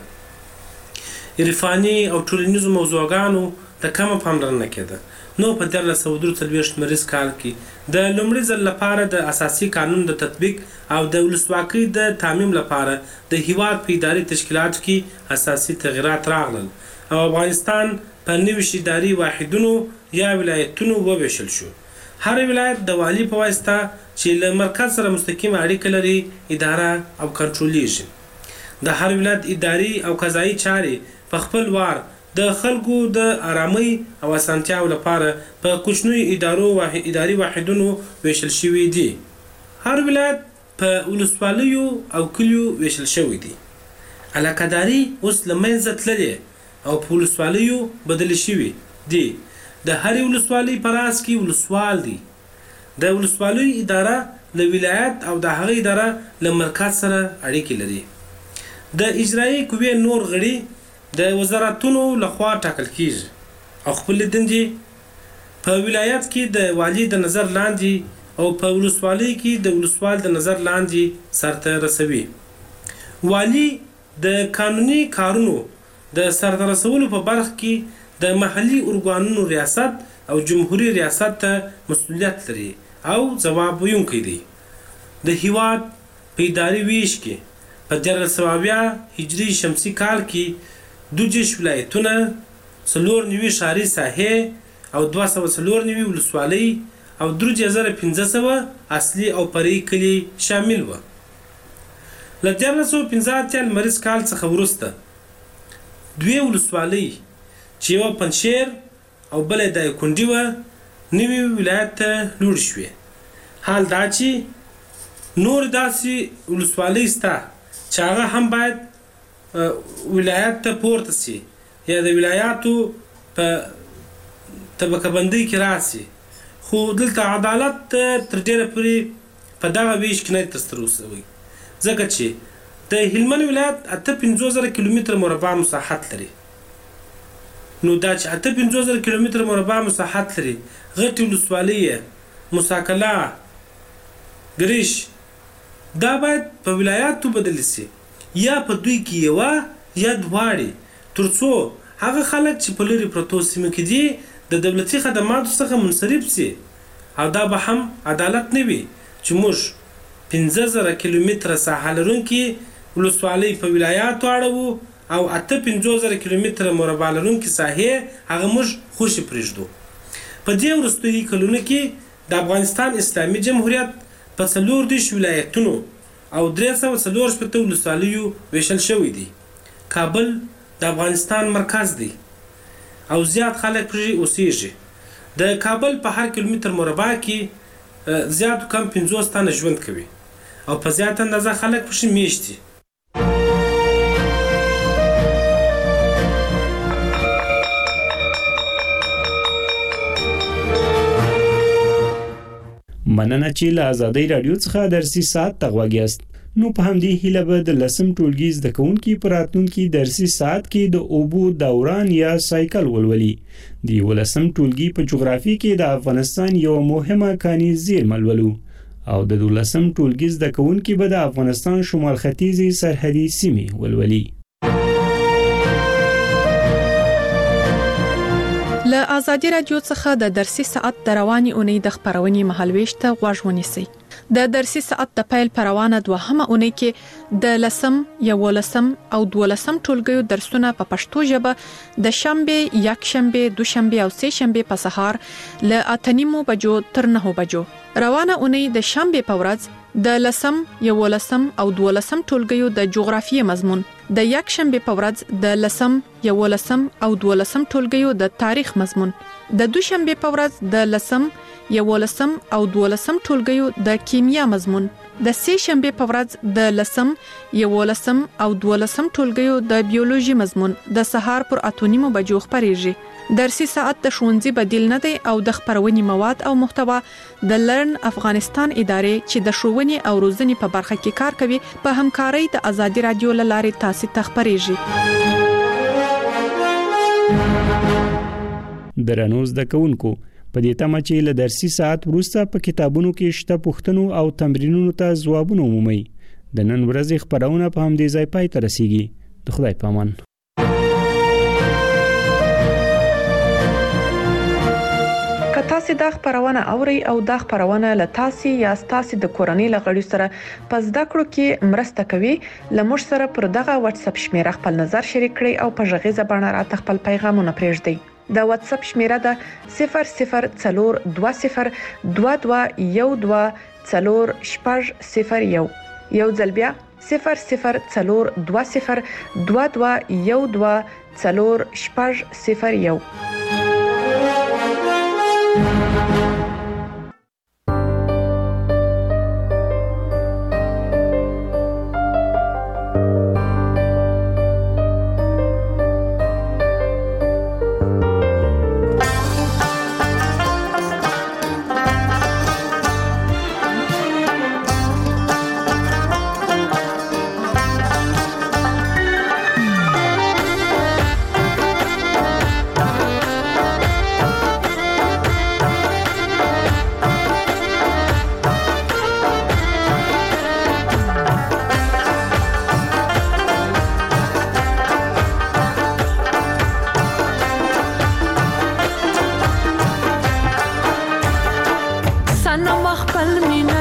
عرفاني او ټولنیزو موضوعګانو ته کمه پاملرنه کېده. نو په دیارلس سوه درې څلوېښت لمریز کال کې د لومړي ځل لپاره د اساسي قانون د تطبیق او د ولسواکۍ د تامین لپاره د هیواد په اداري تشکیلاتو کې اساسي تغیرات راغلل او افغانستان په نوي اداري واحدونو یا ولایتونو وویشل شو. هر ولایت د والي په واسطه چې له مرکز سره مستقیم اړیکه لري اداره او کنټرولېږي. د هر ولایت اداري او قضایي چارې په خپل وار د خلکو د آرامۍ او اسانتیاو لپاره په کوچنیو ادارو او اداري واحدونو ویشل شوي دي. هر ولایت په ولسوالیو او کلیو ویشل شوی دی. علاقه‌داري اوس له منځه تللې او په ولسوالیو بدلې شوي دي. د هرې ولسوالۍ په راس کې ولسوال دی. د ولسوالیو اداره له ولایت او د هغې اداره له مرکز سره اړیکې لري. د اجرایي قوې نور غړي د وزارتونو لخوا ټاکل کیږي او خپل دندې په ولایت کې د والی د نظر لاندې او په ولسوالۍ کې د ولسوال د نظر لاندې سرته رسوي. والی د قانوني کارونو د سرته رسولو په برخه کې د محلي ارګانونو ریاست او جمهوریت ریاست ته مسؤلیت لري او ځواب ویونکی دی. د هیواد په اداري ویش کې په دیارلس سوه اویا هجري شمسي کال کې دوه دېرش ولایتونه، څلور نوي ښاري ساحې او دوه سوه څلور نوي ولسوالۍ او درې زره پنځه سوه اصلي او فرعي کلي شامل وو. له دیارلس سوه پنځه اتیا لمریز کال څخه وروسته دوې ولسوالۍ چې یوه پنجشیر او بله دایکنډي وه نوي ولایت ته لوړې شوې. حال دا چې نور داسې ولسوالۍ شته چې هغه هم باید ولایت ته پورته سي یا د ولایاتو په طبقه بندۍ کې راسي، خو دلته عدالت تر ډیره پورې په دغه ویش کې نه ترسره شوی ځکه چې د هلمند ولایت اته پنځوس زره کیلومتره مربع مساحت لري. نو دا چې اته پنځوس زره کیلومتره مربع مساحت لري، غټې ولسوالۍ موسی کلا، ګریش، دا باید په ولایاتو بدل سي یا په دوی کې یوه یا دواړې، تر څو هغه خلک چې په لرې پرتو سیمو کې دي د دولتي خدماتو څخه منصرف سي. او دا به هم عدالت نه وي چې موږ پنځه زره کیلومتره ساحه لرونکي ولسوالۍ په ولایاتو اړوو او اته پنځوس زره کیلومتره مربع لرونکي ساحې هغه موږ خوشې پرېږدو. په دې وروستیو کلونو کې د افغانستان اسلامي جمهوریت په څلور دېرش ولایتونو او درې سوه څلور شپېته ولسوالیو ویشل شوی دی. کابل د افغانستان مرکز دی او زیات خلک پرې اوسیږي. د کابل په هر کیلومتر مربع کې زیات کم پنځوس تنه ژوند کوي او په زیات اندازه خلک پرې میشت دي. مننه چې له آزادۍ رادیو څخه درسي ساعت ته غوږ یاست. نو په همدې هیله به د لسم ټولګي زده کوونکي په راتلونکي درسي ساعت کې د اوبو دوران یا سایکل ولولي. د یولسم ټولګي په جغرافي کې د افغانستان یو مهمه کاني زیرمه لولو او د دولسم ټولګي زده کوونکي به د افغانستان شمال ختیځي سرحدي سیمې ولولي. له آزادي رادیو څخه د درسي ساعت د رواني اونۍ د خبرونې مهالويش ته غوږ ونیسئ. د درسي ساعت د پیل پروانه دوهمه اونۍ کې د لسم، یولسم او دولسم ټولګیو درسونه په پښتو ژبه د شنبه، یک شنبه، دوشنبه او سه شنبه په سهار له اته نیمو بجو تر نهو بجو. روانه اونۍ د شنبه په ورځ د لسم، یولسم او دولسم ټولګیو د جغرافیې مضمون د یک شنبه په ورځ د لسم یولسم او دولسم ټولګیو د تاریخ مضمون، د دوشنبه په ورځ د لسم یولسم او دولسم ټولګیو د کیمیا مضمون، د سه شنبه په ورځ د لسم یولسم او دولسم ټولګیو د بیولوژي مضمون د سهار پر اتونیمو بجو خبريږي. درسي ساعت د ښوونځي بدیل نه دی او د خبرونې مواد او محتوا د لرن افغانستان ادارې چې د ښوونې او روزنې په برخه کې کار کوي په همکارۍ د ازادي رادیو لارې تاسو ته خبريږي. درنو زده کوونکو په دې تمه چې له درسي ساعت وروسته په کتابونو کې شته پوښتنو او تمرینونو ته ځوابونه ومومئ. د نن ورځې خبرونه په همدې ځای پای ته رسیږي. د خدای په امان. که تاسو د خبرونه اوري او د خبرونه له تاسو یا تاسو د کورنۍ لغړی سره په زده کړو کې مرسته کوي، لمر سره پر دغه واتس اپ شمیره خپل نظر شریک کړئ او په ژغیزه باندې راته خپل پیغامونه پرېږدئ. د واتس اپ شمیره ده صفر صفر څلور دوه صفر دوه دوه یو دوه څلور شپږ صفر یو. یو ځل بیا صفر صفر څلور دوه صفر دوه دوه یو دوه څلور شپږ صفر یو. سنم خپل مين